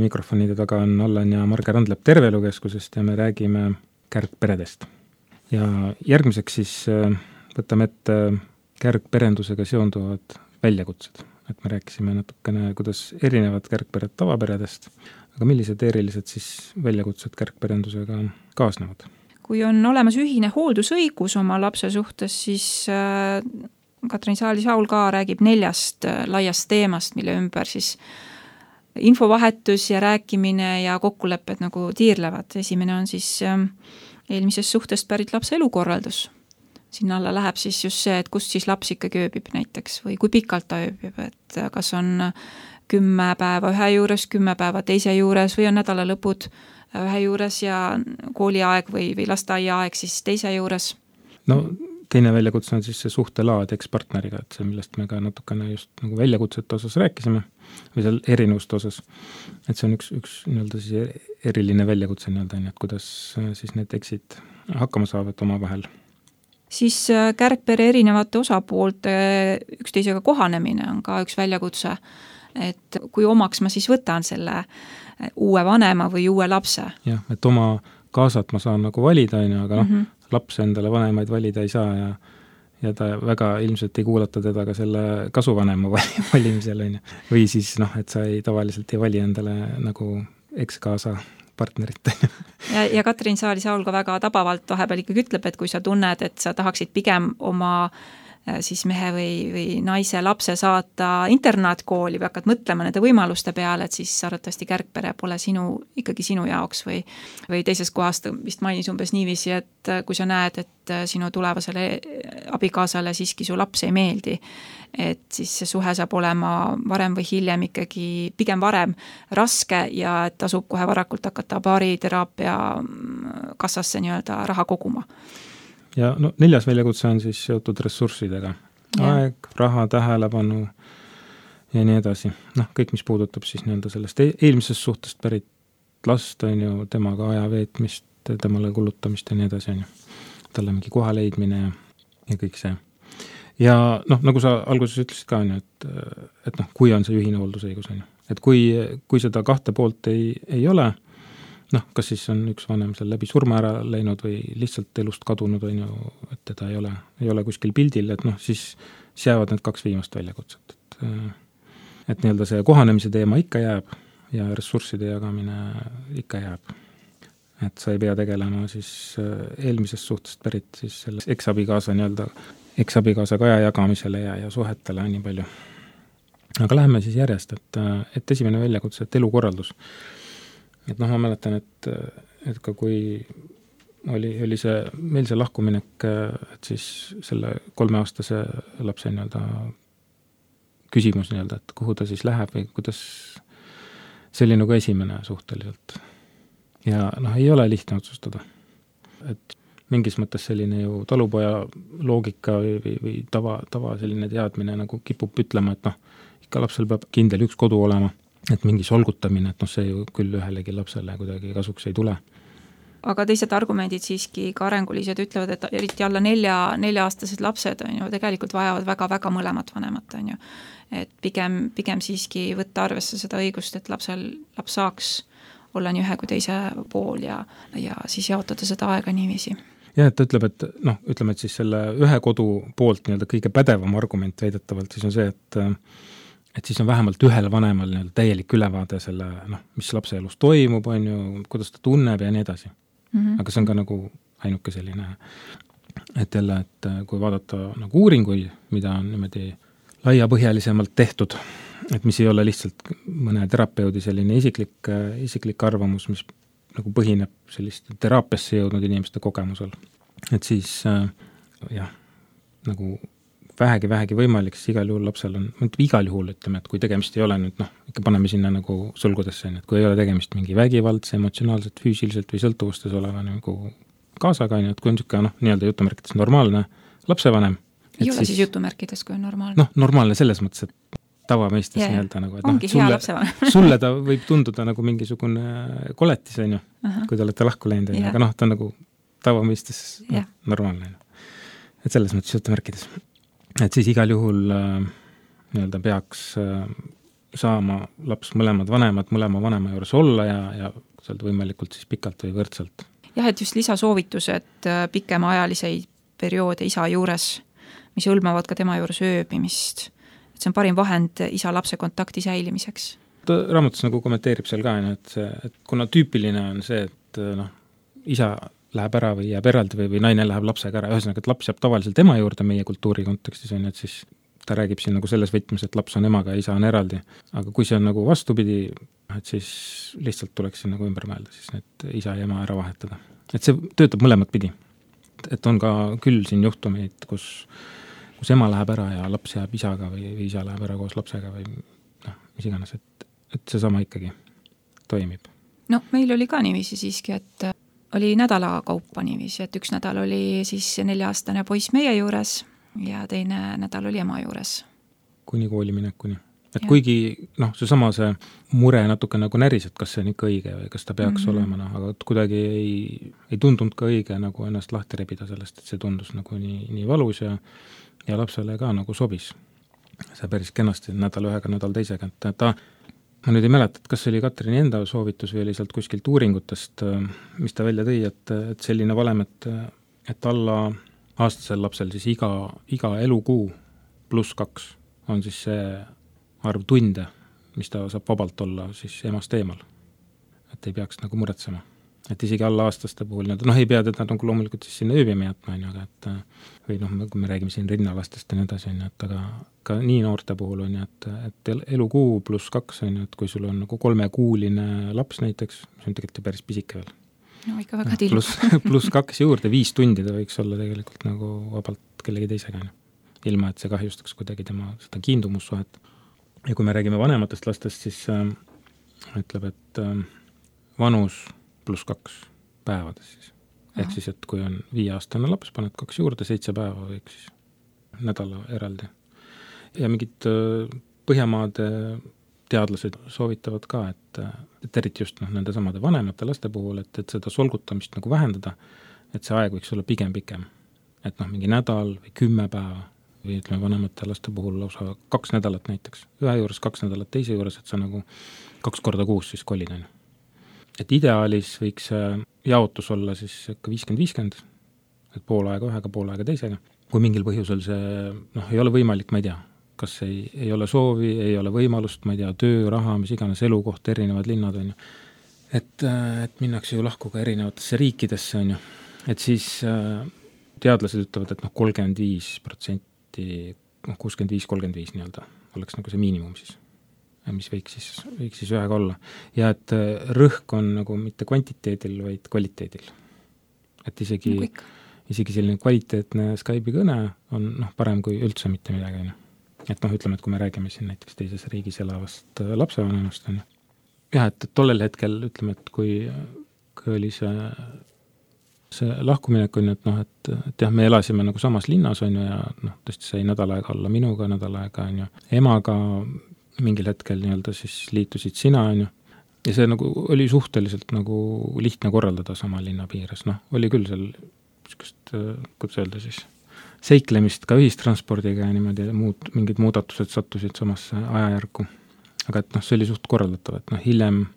mikrofonide taga on Allan ja Marge Randlep Terveelukeskusest ja me räägime kärgperedest. Ja järgmiseks siis võtame ette kärgperendusega seonduvad väljakutsed. Et me rääkisime natukene, kuidas erinevad kärgpered tavaperedest, aga millised erilised siis väljakutsed kärgperendusega kaasnevad? Kui on olemas ühine hooldusõigus oma lapse suhtes, siis Katrin Saali-Saul ka räägib 4 laiast teemast, mille ümber siis infovahetus ja rääkimine ja kokkulepped nagu tiirlevad. Esimene on siis eelmisest suhtest pärit lapse elukorraldus. Sinna alla läheb siis just see, et kust siis laps ikkagi ööbib näiteks või kui pikalt ta ööbib, et kas on 10 päeva ühe juures, 10 päeva teise juures või on nädalalõpud ühe juures ja kooliaeg või lasteaiaaeg siis teise juures. No teine väljakutse on siis see suhtelaad ekspartneriga, et see, millest me ka natukene just nagu väljakutsete osas rääkisime või seal erinevuste osas, et see on üks nii-öelda siis eriline väljakutse nii-öelda, et kuidas siis need eksid hakkama saavad oma vahel. Siis kärgpere erinevate osapoolte üksteisega kohanemine on ka üks väljakutse, et kui omaks ma siis võtan selle uue vanema või uue lapse. Jah, et oma kaasat ma saan nagu valida, aga laps endale vanemaid valida ei saa ja ta väga ilmselt ei kuulata teda ka selle kasuvanema valimisel. Või siis, et sa tavaliselt ei vali endale nagu eks-kaasa partnerit. ja Katrin Saali-Saul ka väga tabavalt vahepeal ikkagi ütleb, et kui sa tunned, et sa tahaksid pigem oma siis mehe või naise lapse saata internaatkooli või hakkad mõtlema nende võimaluste peale, et siis arvatavasti kärgpere pole ikkagi sinu jaoks või teises kohast vist mainis umbes niiviisi, et kui sa näed, et sinu tulevasele abikaasale siiski su laps ei meeldi, et siis see suhe saab olema varem või hiljem ikkagi pigem varem raske ja et tasub kohe varakult hakata baariteraapia kassasse nii-öelda raha koguma. Ja 4. väljakutse on siis seotud ressurssidega. Aeg, raha, tähelepanu ja nii edasi. Kõik, mis puudutab siis nii-öelda sellest eelmisest suhtest pärit last, on ju, temaga aja veetmist, temale kulutamist ja nii edasi, on ju. Talle mingi koha leidmine ja kõik see. Ja nagu sa alguses ütlesid ka, on ju, et kui on see ühine hooldusõigus, on ju. Et kui seda 2 poolt ei ole, kas siis on üks vanem seal läbi surma ära läinud või lihtsalt elust kadunud, on ju, et teda ei ole kuskil pildil, et siis jäävad need 2 viimast väljakutset. Et nii-öelda see kohanemise teema ikka jääb ja ressursside jagamine ikka jääb. Et sa ei pea tegelema siis eelmisest suhtest pärit siis selle eksabikaasa kaja jagamisele ja suhetele nii palju. Aga läheme siis järjest, et esimene väljakutse, et elukorraldus. Et ma mäletan, et ka kui oli meil see lahkuminek, et siis selle 3-aastase lapse nii-öelda küsimus nii-öelda, et kuhu ta siis läheb või kuidas, see oli nagu esimene suhteliselt. Ja ei ole lihtne otsustada. Et mingis mõttes selline ju talupoja loogika või tava selline teadmine nagu kipub ütlema, et ikka lapsel peab kindel üks kodu olema. Et mingi solgutamine, et see ju küll ühelegi lapsele kuidagi kasuks ei tule. Aga teised argumendid siiski ka arengulised ütlevad, et eriti alla 4-aastased lapsed on ju, tegelikult vajavad väga-väga mõlemat vanemat, on ju. Et pigem siiski võtta arvesse seda õigust, et laps saaks olla nii ühe kui teise pool ja siis jaotada seda aega niiviisi. Ja, et ta ütleb, et siis selle ühe kodu poolt nii-öelda kõige pädevam argument väidetavalt siis on see, et siis on vähemalt ühel vanemal nii-öelda täielik ülevaade selle, mis lapse elus toimub, on ju, kuidas ta tunneb ja nii edasi. Aga see on ka nagu ainuke selline, et jälle, et kui vaadata nagu uuringuid, mida on niimoodi laiapõhjalisemalt tehtud, et mis ei ole lihtsalt mõne terapeudi selline isiklik arvamus, mis nagu põhineb sellist teraapiasse jõudnud inimeste kogemusel. Et siis nagu vähegi võimalik, siis igal juhul lapsel on, igal juhul ütleme, et kui tegemist ei ole nüüd, ikka paneme sinna nagu sulgudesse, et kui ei ole tegemist mingi vägivaldse, emotsionaalselt, füüsiliselt või sõltuvustes oleva nagu kaasaga, et kui on niisugune, nii-öelda jutumärkides normaalne lapsevanem. Ei ole siis jutumärkides, kui on normaalne? Normaalne selles mõttes, et tavamõistes nii-öelda nagu, et ongi hea lapsevanem. Sulle ta võib tunduda nagu mingisugune koletis, on ju, kui te olete lahku läinud, aga ta on nagu tavamõistes normaalne. Et selles mõttes jutumärkides. Et siis igal juhul nii-öelda peaks saama laps mõlemad vanemad mõlema vanema juures olla ja sealt võimalikult siis pikalt või võrdselt. Jah, et just lisasoovitused pikemaajaliseid perioode isa juures, mis hõlmavad ka tema juures ööbimist. Et see on parim vahend isa-lapse kontakti säilimiseks. Ta raamatus nagu kommenteerib seal ka, et kuna tüüpiline on see, et isa läheb ära või jääb eraldi või naine läheb lapsega ära, ühesõnaga, et laps jääb tavaliselt ema juurde meie kultuuri kontekstis, on, et siis ta räägib siin nagu selles võtmes, et laps on emaga ja isa on eraldi. Aga kui see on nagu vastupidi, et siis lihtsalt tuleks siin nagu ümber mõelda, siis need isa ja ema ära vahetada. Et see töötab mõlemat pidi. Et on ka küll siin juhtumeid, kus ema läheb ära ja laps jääb isaga või isa läheb ära koos lapsega või mis iganes, et see sama ikkagi toimib. No meil oli ka niiviisi siiski, et oli nädala kaupa niiviisi, et üks nädal oli siis 4-aastane poiss meie juures ja teine nädal oli ema juures. Kuni kooli minekuni. Et ja. Kuigi see sama see mure natuke nagu näris, et kas see on ikka õige või kas ta peaks olema, aga kuidagi ei tundunud ka õige nagu ennast lahti rebida sellest, et see tundus nagu nii valus ja lapsele ka nagu sobis. See päris kenasti nädal ühega, nädal teisega. Ma nüüd ei mäleta, et kas see oli Katrini enda soovitus või oli sealt kuskilt uuringutest, mis ta välja tõi, et selline valem, et alla aastasel lapsel siis iga elukuu +2 on siis see arv tunde, mis ta saab vabalt olla siis emast eemal. Et ei peaks nagu muretsema. Et isegi alla aastaste puhul, ei pea teda nagu loomulikult siis sinna ööbima jätma, aga või kui me räägime siin rinnalastest ja nii edasi, et aga ka nii noorte puhul on, et elukuu +2 on, et kui sul on nagu 3-kuuline laps näiteks, see on tegelikult päris pisike veel. No ikka väga tillu. +2 juurde, 5 tundi ta võiks olla tegelikult nagu vabalt kellegi teisega, ilma et see kahjustaks kuidagi tema seda kiindumussuhet. Ja kui me räägime vanematest lastest, siis ütleb, et vanus +2 päevades siis. Ehk siis, et kui on 5-aastane laps, paned 2 juurde, 7 päeva võiks siis nädala eraldi. Ja mingid Põhjamaade teadlased soovitavad ka, et eriti just nende samade vanemate laste puhul, et seda solgutamist nagu vähendada, et see aeg võiks olla pigem pikem. Et mingi nädal või 10 päeva või ütleme vanemate laste puhul lausa 2 nädalat näiteks. Ühe juures 2 nädalat, teise juures, et sa nagu 2 korda kuus siis kolid on. Et ideaalis võiks jaotus olla siis ikka 50-50, et pool aega ühega, pool aega teisega. Kui mingil põhjusel see ei ole võimalik, ma ei tea, kas ei ole soovi, ei ole võimalust, ma ei tea, töö, raha, mis iganes elukoht, erinevad linnad on ju. Et minnakse ju lahku ka erinevatesse riikidesse on ju. Et siis teadlased ütlevad, et 35%, 65-35 nii-öelda oleks nagu see miinimum siis, mis võiks siis ühega olla. Ja et rõhk on nagu mitte kvantiteedil, vaid kvaliteedil. Et isegi selline kvaliteetne Skype'i kõne on parem kui üldse mitte midagi. Et ütleme, et kui me räägime siin näiteks teises riigis elavast lapsevanemast on. Jah, et tollel hetkel ütleme, et kui oli see lahkuminek on, et jah, me elasime nagu samas linnas on ja tõesti sai nädal aega olla minuga, nädal aega on ju emaga, mingil hetkel nii-öelda siis liitusid sina on ju. Ja see nagu oli suhteliselt nagu lihtne korraldada sama linna piires. Oli küll seal kuidas öelda siis seiklemist ka ühistranspordiga ja niimoodi mingid muudatused sattusid samasse ajajärku. Aga et see oli suht korraldatav, et hiljem,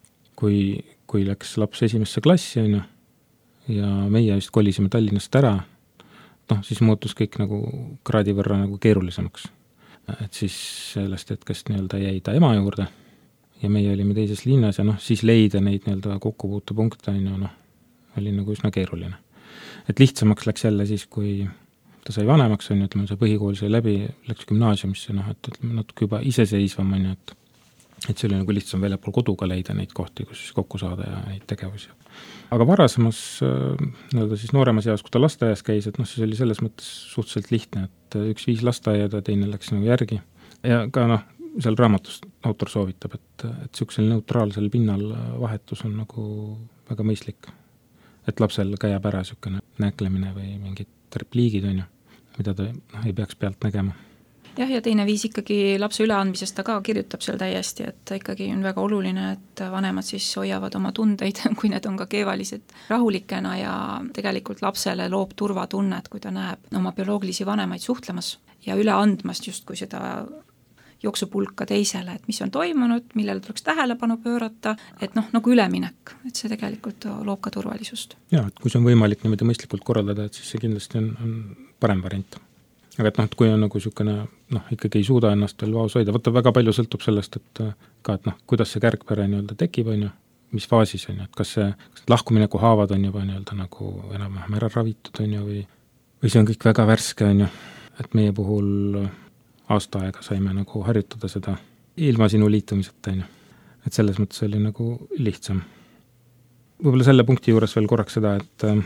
kui läks laps esimesse klassi on ju, ja meie vist kolisime Tallinnast ära, siis muutus kõik nagu kraadi võrra nagu keerulisemaks. Et siis sellest hetkest nii-öelda jäi ta ema juurde ja meie olime teises linnas ja siis leida neid nii-öelda kokkupuutepunkte on ju, oli nagu üsna keeruline. Et lihtsamaks läks jälle siis, kui ta sai vanemaks on ju, ütleme, see põhikool sai läbi, läks gümnaasiumisse, et natuke juba iseseisvam on ju, et see oli nagu lihtsam väljapool koduga leida neid kohti, kus siis kokku saada ja neid tegevusi. Aga varasemas, siis nooremas eas, kui ta lasteaias käis, et siis oli selles mõttes suhteliselt lihtne, et üks 5 lasteaiada, teine läks nagu järgi. Ja ka seal raamatus autor soovitab, et sellisel neutraalsel pinnal vahetus on nagu väga mõistlik. Et lapsel käib ära selline näklemine või mingid repliigid on ju, mida ta ei peaks pealt nägema. Jah, ja teine viis ikkagi lapse üleandmisest ta ka kirjutab seal täiesti, et ikkagi on väga oluline, et vanemad siis hoiavad oma tundeid, kui need on ka keevalised rahulikena ja tegelikult lapsele loob turvatunnet, kui ta näeb oma bioloogilisi vanemaid suhtlemas ja üle andmast justkui seda jooksupulka teisele, et mis on toimunud, millele tuleks tähelepanu pöörata, et nagu üleminek, et see tegelikult loob ka turvalisust. Jaa, et kui see on võimalik niimoodi mõistlikult korraldada, et siis see kindlasti on parem variant. Aga et kui on nagu niisugune, ikkagi ei suuda ennast veel vaos hoida, võtta väga palju sõltub sellest, et kuidas see kärgpere nii-öelda tekib, mis faasis on, et kas lahkumineku haavad on juba nii-öelda nagu enam-vähem ära ravitud on või see on kõik väga värske on, et meie puhul aasta aega saime nagu harjutada seda ilma sinu liitumiseta on, et selles mõttes oli nagu lihtsam. Võib-olla selle punkti juures veel korraks seda,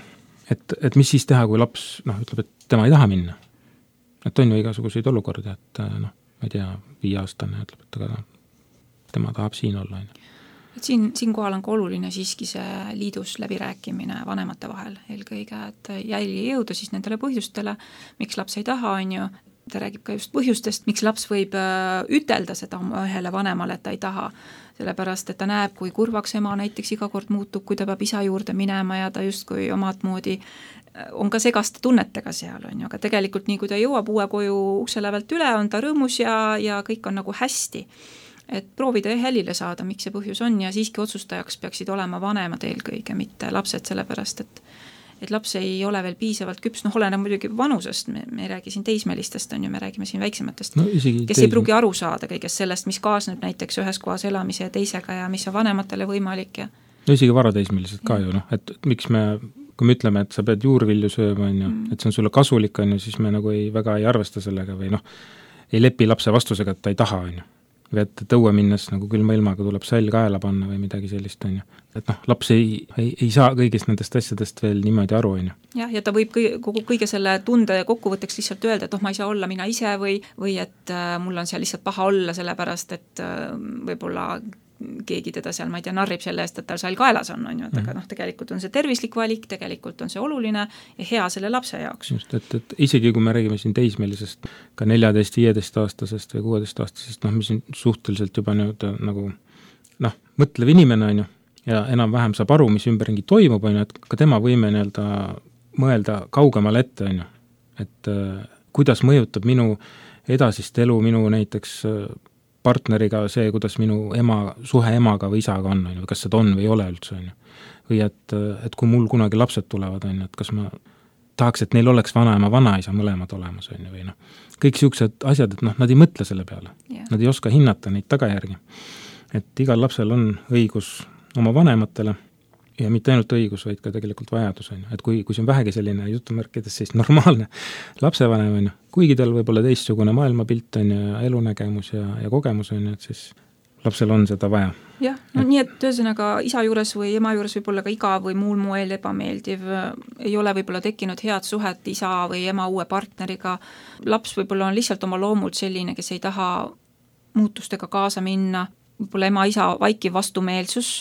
et mis siis teha, kui laps ütleb, et tema ei taha minna. Et on ju igasuguseid olukordi, et ma ei tea, 5-aastane ütleb, et aga tema tahab siin olla. Et siinkohal on ka oluline siiski see liidus läbirääkimine vanemate vahel eelkõige, et jälgi jõuda siis nendele põhjustele, miks laps ei taha, on ju. Ta räägib ka just põhjustest, miks laps võib ütelda seda ühele vanemale, et ta ei taha, sellepärast, et ta näeb, kui kurvaks ema näiteks iga kord muutub, kui ta peab isa juurde minema ja ta justkui omad moodi on ka segaste tunnetega seal, on ju, aga tegelikult nii, kui ta jõuab uue koju ukse lävelt üle, on ta rõõmus ja kõik on nagu hästi. Et proovida hälile saada, miks see põhjus on ja siiski otsustajaks peaksid olema vanemad eelkõige, mitte lapsed, sellepärast, et laps ei ole veel piisavalt küps, oleneb muidugi vanusest, me ei räägi siin teismelistest, on ju, me räägime siin väiksematest, kes ei pruugi aru saada kõigest sellest, mis kaasneb näiteks ühes kohas elamise ja teisega ja mis on vanematele võimalik. Ja isegi varateismelised ka ju, et miks kui me ütleme, et sa pead juurvilju sööma, on ju, et see on sulle kasulik, on ju, siis me nagu väga ei arvesta sellega või ei lepi lapse vastusega, et ta ei taha, on ju. Või et õue minnes nagu külma ilmaga tuleb sall kaela panna või midagi sellist, on ju. Et laps ei saa kõigist nendest asjadest veel niimoodi aru, on ju. Ja ta võib kõige selle tunde kokkuvõtteks lihtsalt öelda, et ma ei saa olla mina ise või et mul on seal lihtsalt paha olla, sellepärast, et võib-olla keegi teda seal, ma ei tea, narrib selle eest, et tal sall kaelas on ju, et aga tegelikult on see tervislik valik, tegelikult on see oluline ja hea selle lapse jaoks. Just, et isegi kui me räägime siin teismelisest, ka 14-15-aastasest või 16-aastasest, mis on suhteliselt juba nagu mõtlev inimene on ju, ja enam-vähem saab aru, mis ümberringi toimub, on ju, et ka tema võime mõelda kaugemale ette, on ju, et kuidas mõjutab minu edasist elu, minu näiteks partneriga see, kuidas minu suhe emaga või isaga on, kas seda on või ei ole üldse, on ju. Või et kui mul kunagi lapsed tulevad, on ju, et kas ma tahaks, et neil oleks vanaema, vanaisa mõlemad olemas, on ju, või kõik niisugused asjad, et nad ei mõtle selle peale. Yeah. Nad ei oska hinnata neid tagajärgi. Et igal lapsel on õigus oma vanematele ja mitte ainult õigus, vaid ka tegelikult vajadus, on ju. Et kui see on vähegi selline jutumärkides siis normaalne lapsevanem, on ju, kuigi tal võib-olla teistsugune maailmapilt on ja elunägemus ja kogemus on ju, et siis lapsel on seda vaja. Jah, nii et ühesõnaga isa juures või ema juures võib-olla ka igav või muul moel ebameeldiv, ei ole võib-olla tekkinud head suhet isa või ema uue partneriga. Laps võib-olla on lihtsalt oma loomult selline, kes ei taha muutustega kaasa minna, võib-olla ema-isa vaikiv vastumeelsus,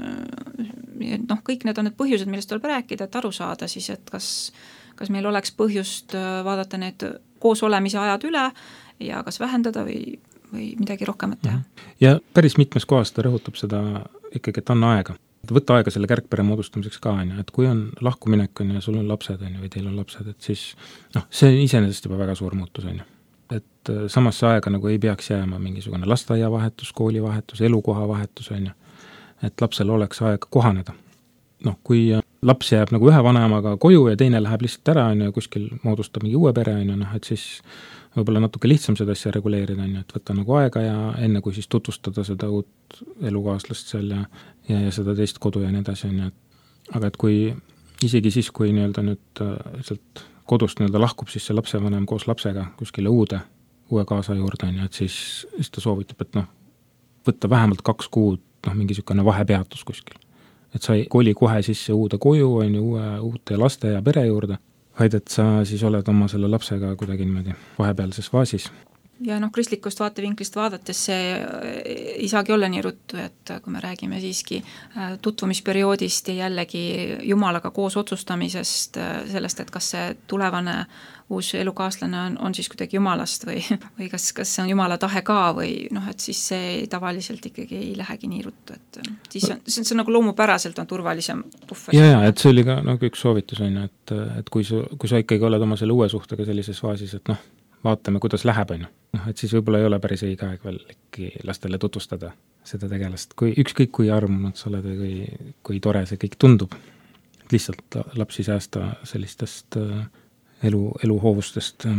kõik need on need põhjused, millest tuleb rääkida, et aru saada siis, et kas meil oleks põhjust vaadata need koos olemise ajad üle ja kas vähendada või midagi rohkemat teha. Ja päris mitmes kohas ta rõhutab seda ikkagi, et anna aega. Võtta aega selle kärgpere moodustamiseks ka, et kui on lahkuminek on ja sul on lapsed on või teil on lapsed, et siis see on iseenesest juba väga suur muutus on. Et samasse aega nagu ei peaks jääma mingisugune lasteaiavahetus, koolivahetus, elukoha vahetus on. Et lapsel oleks aega kohaneda. Kui laps jääb nagu ühe vanemaga koju ja teine läheb lihtsalt ära on ja kuskil moodustab mingi uue pere on, et siis võib-olla natuke lihtsam seda asja reguleerida on, et võtta nagu aega ja enne kui siis tutvustada seda uut elukaaslast seal ja seda teist kodu ja nii edasi on. Aga et kui isegi siis, kui nüüd sealt kodust lahkub siis see lapsevanem koos lapsega kuskile uue kaasa juurde on, et siis ta soovitab, et võtta vähemalt 2 kuud mingi niisugune vahepeatus kuskil. Et sa ei koli kohe sisse uude koju, on ju, uute laste ja pere juurde, vaid et sa siis oled oma selle lapsega kuidagi niimoodi vahepealses faasis. Ja kristlikust vaatevinklist vaadates see ei saagi olla nii ruttu, et kui me räägime siiski tutvumisperioodist ja jällegi Jumalaga koos otsustamisest, sellest, et kas see tulevane uus elukaaslane on siis kuidagi Jumalast või kas see on Jumala tahe ka või et siis see tavaliselt ikkagi ei lähegi nii ruttu, et siis see on nagu loomupäraselt on turvalisem puhver. Ja, et see oli ka üks soovitus on, et kui sa ikkagi oled oma selle uue suhtega sellises faasis, et vaatame, kuidas läheb on. et siis võib-olla ei ole päris õige aeg veel ikkagi lastele tutvustada seda tegelast, ükskõik kui armunud sa oled või kui tore see kõik tundub. Lihtsalt lapsi säästa sellistest eluhoovustest.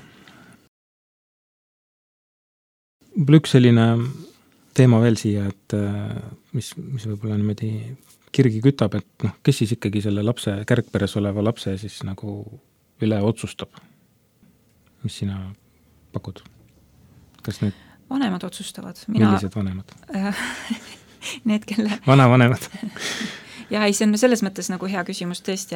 Üks selline teema veel siia, et mis võib-olla niimoodi kirgi kütab, et kes siis ikkagi selle lapse, kärgperes oleva lapse siis nagu üle otsustab? Mis sina pakud? Kas need vanemad otsustavad. Millised vanemad? Need, kelle... Vanavanemad. Ja ei, see on selles mõttes nagu hea küsimus tõesti,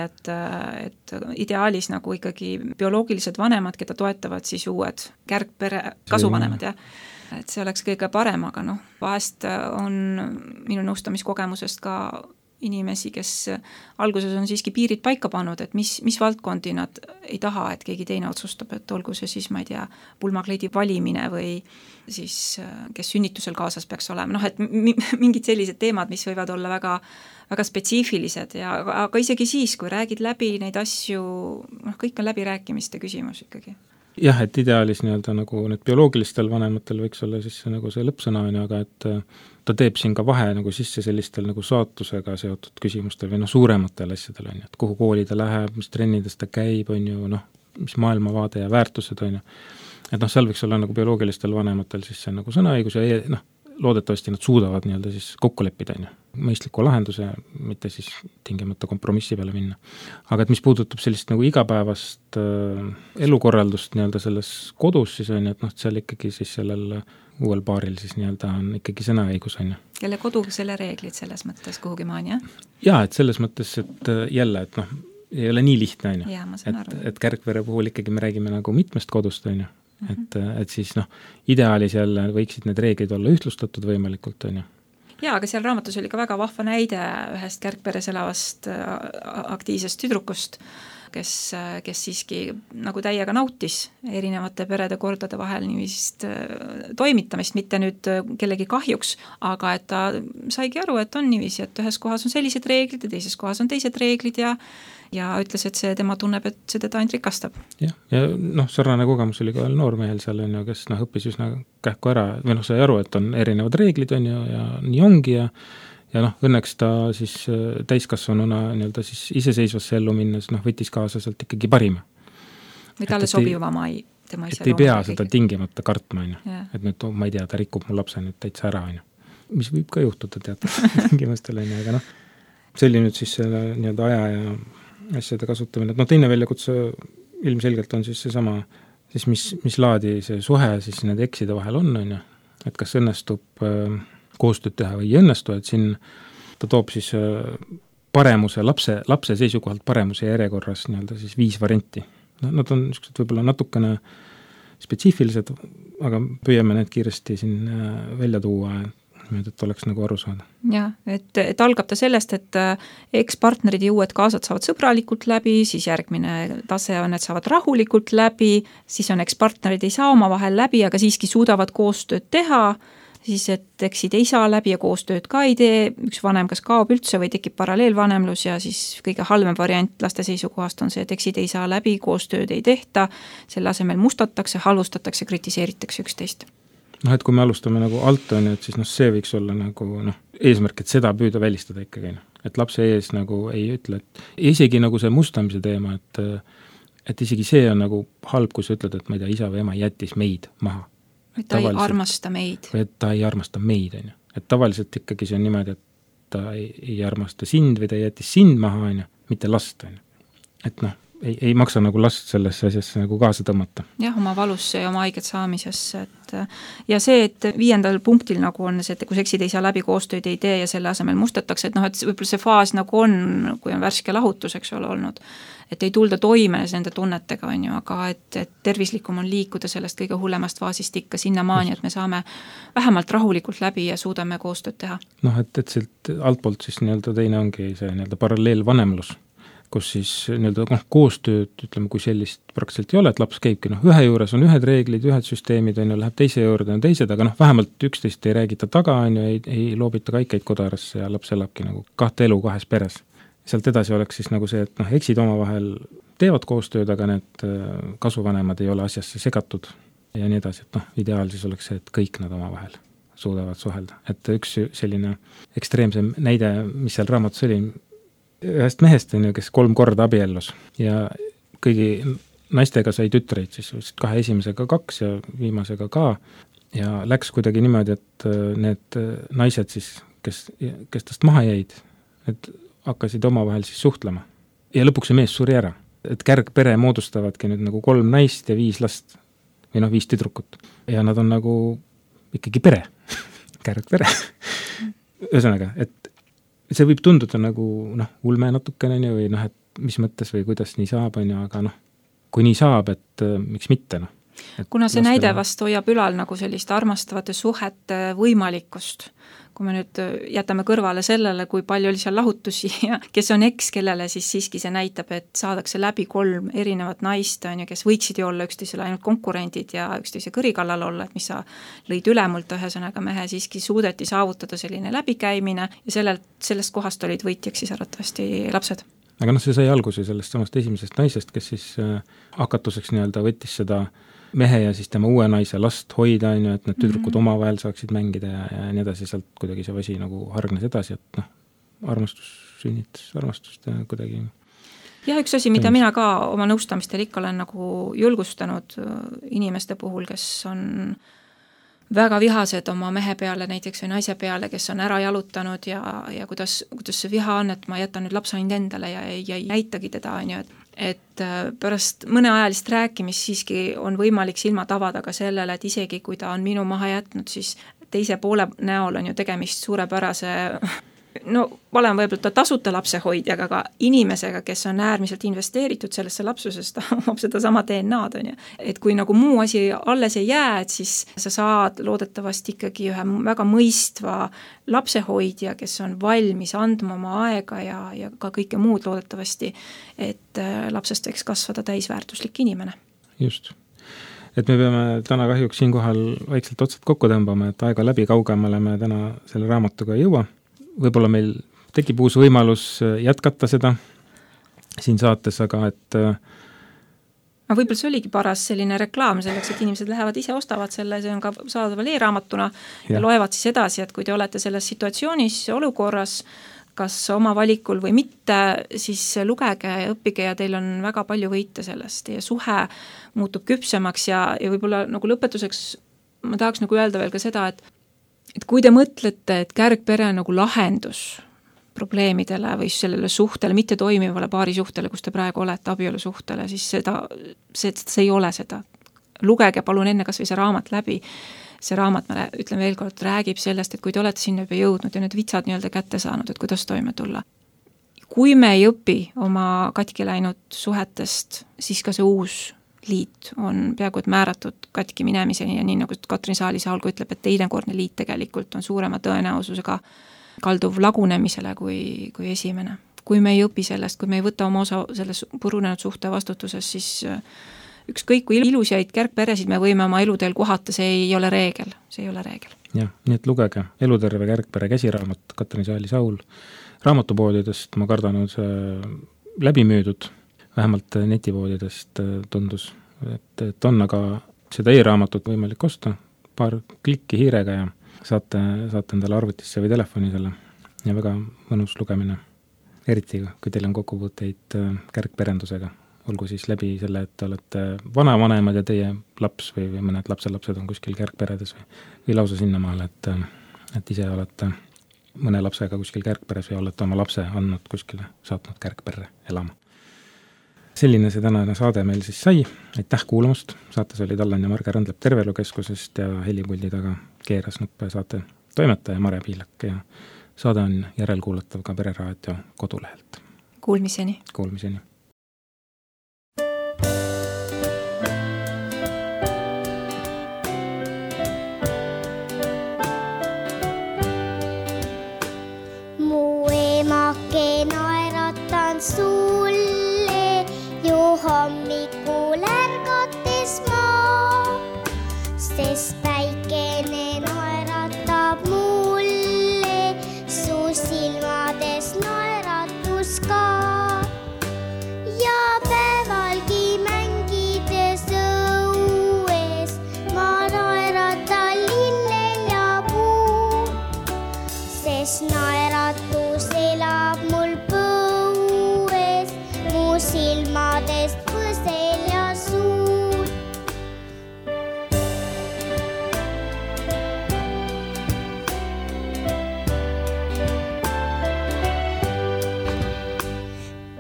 et ideaalis nagu ikkagi bioloogilised vanemad, keda toetavad siis uued kärgpere kasuvanemad, jah. Et see oleks kõige parem, aga vahest on minu nõustamiskogemusest ka inimesi, kes alguses on siiski piirid paika pannud, et mis valdkondi nad ei taha, et keegi teine otsustab, et olgu see siis, ma ei tea, pulmakleidi valimine või siis kes sünnitusel kaasas peaks olema. Et mingid sellised teemad, mis võivad olla väga, väga spetsiifilised, aga isegi siis, kui räägid läbi neid asju, kõik on läbirääkimiste küsimus ikkagi. Jah, et ideaalis nii-öelda nagu need bioloogilistel vanematel võiks olla siis nagu see lõppsõna, aga et ta teeb siin ka vahe nagu sisse sellistel nagu saatusega seotud küsimustel või suurematel asjadel, et kuhu kooli ta läheb, mis trennides ta käib, mis maailmavaade ja väärtused, et seal võiks olla nagu bioloogilistel vanematel siis see nagu sõnaõigus ja loodetavasti nad suudavad nii-öelda siis kokku leppida, mõistliku lahenduse, mitte siis tingimata kompromissi peale minna. Aga et mis puudutab sellist nagu igapäevast elukorraldust nii-öelda selles kodus, siis et seal ikkagi siis sellel uuel paaril siis nii-öelda on ikkagi sõnaõigus. Kelle kodu, selle reeglid selles mõttes kuhugi maani, jah? Jaa, et selles mõttes, et jälle, et ei ole nii lihtne, et kärgpere puhul ikkagi me räägime nagu mitmest kodust, et siis ideaalis jälle võiksid need reeglid olla ühtlustatud võimalikult, Jaa, aga seal raamatus oli ka väga vahva näide ühest kärgperes elavast aktiivsest tüdrukust, kes siiski nagu täiega nautis erinevate perede kordade vahel niivist toimitamist, mitte nüüd kellegi kahjuks, aga et ta saigi aru, et on niiviisi, et ühes kohas on sellised reeglid ja teises kohas on teised reeglid ja ütles, et see tema tunneb, et see teda ainult rikastab. Ja sarnane kogemus oli ka noormehel seal, kes õppis üsna kähku ära, või sai aru, et on erinevad reeglid, ja nii ongi, ja õnneks ta siis täiskasvanuna nii-öelda siis iseseisvasse ellu minnes võttis kaasa sealt ikkagi parima. Või talle sobivama tema ise. Et ei pea seda tingimata kartma, et nüüd, ma ei tea, ta rikub mu lapse nüüd täitsa ära, mis võib ka juhtuda teatud tingimustel, aga see oli nüüd siis selle nii-öelda aja ja asjade kasutamine, et teine väljakutse ilmselgelt on siis seesama, siis mis laadi see suhe siis nende ekside vahel on, et kas õnnestub koostööd teha või ei õnnestu, et siin ta toob siis paremuse, lapse seisukohalt paremuse järjekorras nii-öelda siis 5 varianti. Nad on niisugused võib-olla natukene spetsiifilised, aga püüame need kiiresti siin välja tuua, et oleks nagu aru saada. Jah, et algab ta sellest, et ekspartnerid ja uued kaasad saavad sõbralikult läbi, siis järgmine tase on, et saavad rahulikult läbi, siis on ekspartnerid ei saa oma vahel läbi, aga siiski suudavad koostööd teha, siis et eksid ei saa läbi ja koostööd ka ei tee, üks vanem kas kaob üldse või tekib paralleelvanemlus ja siis kõige halvem variant laste seisukohast on see, et eksid ei saa läbi, koostööd ei tehta, selle asemel mustatakse, halvustatakse, kritiseeritakse üksteist. Et kui me alustame nagu alt, et siis see võiks olla nagu eesmärk, et seda püüda välistada ikkagi. Et lapse ees nagu ei ütle, et isegi nagu see mustamise teema, et isegi see on nagu halb, kui sa ütled, et ma ei tea, isa või ema jättis meid maha. Et ta ei armasta meid. Või et ta ei armasta meid, Et tavaliselt ikkagi see on niimoodi, et ta ei armasta sind või ta jättis sind maha, mitte last, Et ei maksa nagu last sellesse asjasse nagu kaasa tõmmata. Jah, oma valusse ja oma haiget saamisesse, ja see, et 5. punktil nagu on see, et kui eksid ei saa läbi, koostööd ei tee ja selle asemel mustatakse, et et võib-olla see faas nagu on, kui on värske lahutus, eks ole, olnud, et ei tulda toime nende tunnetega, aga et tervislikum on liikuda sellest kõige hullemast faasist ikka sinnamaani, et me saame vähemalt rahulikult läbi ja suudame koostööd teha. Et sealt altpoolt siis nii-öelda teine ongi see nii-öelda paralleelvanemlus, kus siis nii-öelda koostööd, ütleme, kui sellist praktiliselt ei ole, et laps käibki, ühe juures on ühed reeglid, ühed süsteemid, läheb teise juurde on teised, aga vähemalt üksteist ei räägita taga, ei loobita kaikaid kodarasse ja laps elabki nagu 2 elu 2 peres. Sealt edasi oleks siis nagu see, et eksid omavahel teevad koostööd, aga need kasuvanemad ei ole asjasse segatud ja nii edasi, et ideaal siis oleks see, et kõik nad omavahel suudavad suhelda. Et üks selline ekstreemsem näide, mis seal raamatus oli, ühest mehest, kes 3 korda abiellus ja kõigi naistega sai tütreid, siis 2 esimesega 2 ja viimasega ka, ja läks kuidagi niimoodi, et need naised siis, kes tast maha jäid, et hakkasid omavahel siis suhtlema. Ja lõpuks see mees suri ära. Et kärgpere moodustavadki nüüd nagu 3 naist ja 5 last või 5 tüdrukut. Ja nad on nagu ikkagi pere, kärgpere. Ühesõnaga, et see võib tunduda nagu ulme natukene või et mis mõttes või kuidas nii saab, aga kui nii saab, et miks mitte. Kuna see näide vast hoiab ülal nagu sellist armastavate suhete võimalikkust, kui me nüüd jätame kõrvale sellele, kui palju oli seal lahutusi ja kes on eks, kellele siis siiski see näitab, et saadakse läbi 3 erinevat naist, kes võiksid ju olla üksteisele ainult konkurendid ja üksteise kõrikallal olla, et mis sa lõid ülemult, ühesõnaga mehe siiski suudeti saavutada selline läbikäimine ja sellest kohast olid võitjaks siis arvatavasti lapsed. Aga see sai alguse sellest samast esimesest naisest, kes siis hakatuseks võttis seda mehe ja siis tema uue naise last hoida, et need tüdrukud omavahel saaksid mängida ja nii edasi, sealt kuidagi see vasi nagu hargnes edasi, et armastus sünnitas armastust ja kuidagi. Ja üks asi, mida mina ka oma nõustamistel ikka olen nagu julgustanud inimeste puhul, kes on väga vihased oma mehe peale näiteks või naise peale, kes on ära jalutanud ja kuidas see viha on, et ma jätan nüüd lapse ainult endale ja ei näitagi teda, et pärast mõneajalist rääkimist siiski on võimalik silmad avada ka sellele, et isegi kui ta on minu maha jätnud, siis teise poole näol on ju tegemist suurepärase, vale on võib-olla tasuta lapsehoidjaga, aga inimesega, kes on äärmiselt investeeritud sellesse lapsusest, ta omab seda sama DNA-d, on ju. Et kui nagu muu asi alles ei jää, et siis sa saad loodetavasti ikkagi ühe väga mõistva lapsehoidja, kes on valmis andma oma aega ja ka kõike muud loodetavasti, et lapsest võiks kasvada täisväärtuslik inimene. Just. Et me peame täna kahjuks siinkohal vaikselt otsad kokku tõmbama, et aega läbi kaugemale me täna selle raamatuga ei jõua. Võib-olla meil tekib uus võimalus jätkata seda siin saates, aga et võib-olla see oligi paras selline reklaam selleks, et inimesed lähevad ise, ostavad selle, see on ka saadaval e-raamatuna ja loevad siis edasi, et kui te olete selles situatsioonis, olukorras, kas oma valikul või mitte, siis lugege ja õppige ja teil on väga palju võita sellest. Teie suhe muutub küpsemaks ja võib-olla nagu lõpetuseks ma tahaks nagu öelda veel ka seda, et kui te mõtlete, et kärgpere on nagu lahendus probleemidele või sellele suhtele, mitte toimivale paari suhtele, kus te praegu olete, abielusuhtele, siis see ei ole seda. Lugege palun enne kas või see raamat läbi. See raamat, ma ütlen veel kord, räägib sellest, et kui te olete sinna juba jõudnud ja need vitsad kätte saanud, et kuidas toime tulla. Kui me ei õpi oma katki läinud suhetest, siis ka see uus liit on peaaegu et määratud katki minemiseni ja nii nagu Katrin Saali-Saul ütleb, et teinekordne liit tegelikult on suurema tõenäosusega kalduv lagunemisele kui esimene. Kui me ei õpi sellest, kui me ei võta oma osa selles purunenud suhte vastutuses, siis ükskõik kui ilusaid kärgperesid me võime oma eluteel kohata, see ei ole reegel. Jah, nii et lugege Eluterve kärgpere käsiraamat Katrin Saali-Saul. Raamatupoodidest ma kardan on see läbimüüdud, vähemalt netipoodidest tundus, et on aga seda e-raamatut võimalik osta, paar klikki hiirega ja saate endale arvutisse või telefoni selle ja väga mõnus lugemine. Eriti, kui teil on kokkupuuteid kärgperendusega, olgu siis läbi selle, et te olete vanavanemad ja teie laps või mõned lapselapsed on kuskil kärgperedes või lausa sinnamaale, et ise olete mõne lapsega kuskil kärgperes või olete oma lapse andnud kuskile, saatnud kärgperre elama. Selline see tänane saade meil siis sai. Aitäh kuulamast. Saates olid Allan ja Marge Randlep Tervelukeskusest ja helipuldi taga keeras nuppe saate toimetaja Mare Piilak ja saade on järelkuulatav ka Pereraadio kodulehelt. Kuulmiseni. Mu emake naeratan sulle ju hommikul ärgates ma, sest päikene naeratab mulle, su silmades naeratus ka.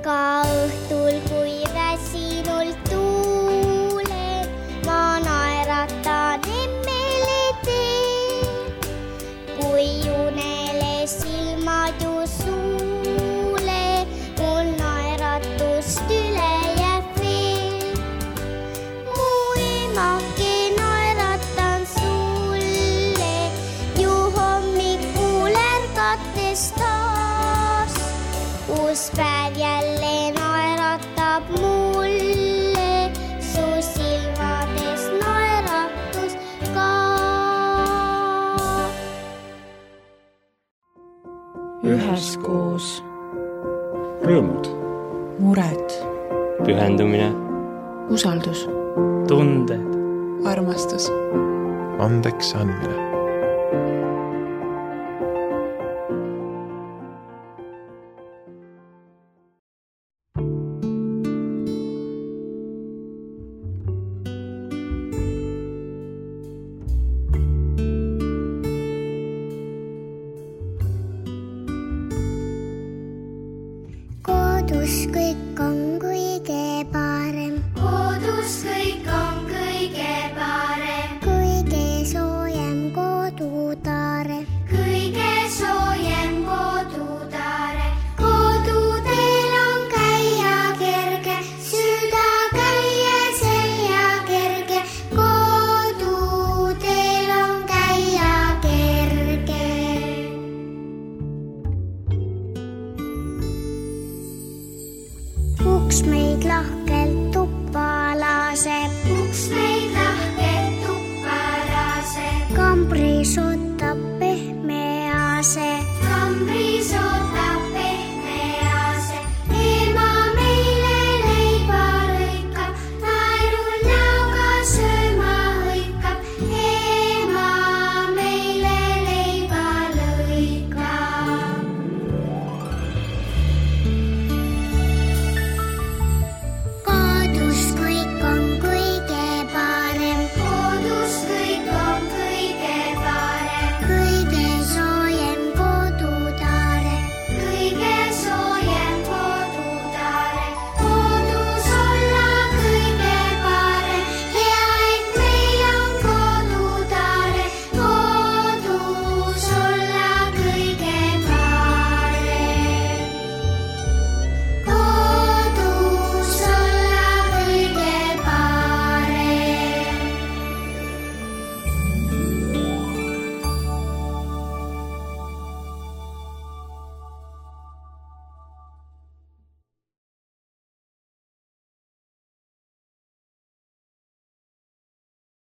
ka õhtul, kui väsinult tuulen, ma naeratan emmele teen. Kui unele silmad ju suule, mul naeratust üle jääb veel. Mu emake, naeratan sulle, ju hommikul ärgates taas. Uus päev jälle naeratab mulle, su silmades naeratus ka. üheskoos. rõõmud, mured, pühendumine, usaldus, tunded, armastus. andeks andmine. Kodus kõik on kõige parem. Kodus kõik on kõige parem. Kõige soojem kodutaare. Kõige soojem kodutaare. Kodudel on käia kerge, süda käia selja kerge. Kodudel on käia kerge. Uks meid lahkelt tuppa laseb. Uks meid lahkelt tuppa laseb. Kambris ootab pehme ase. Kambris ootab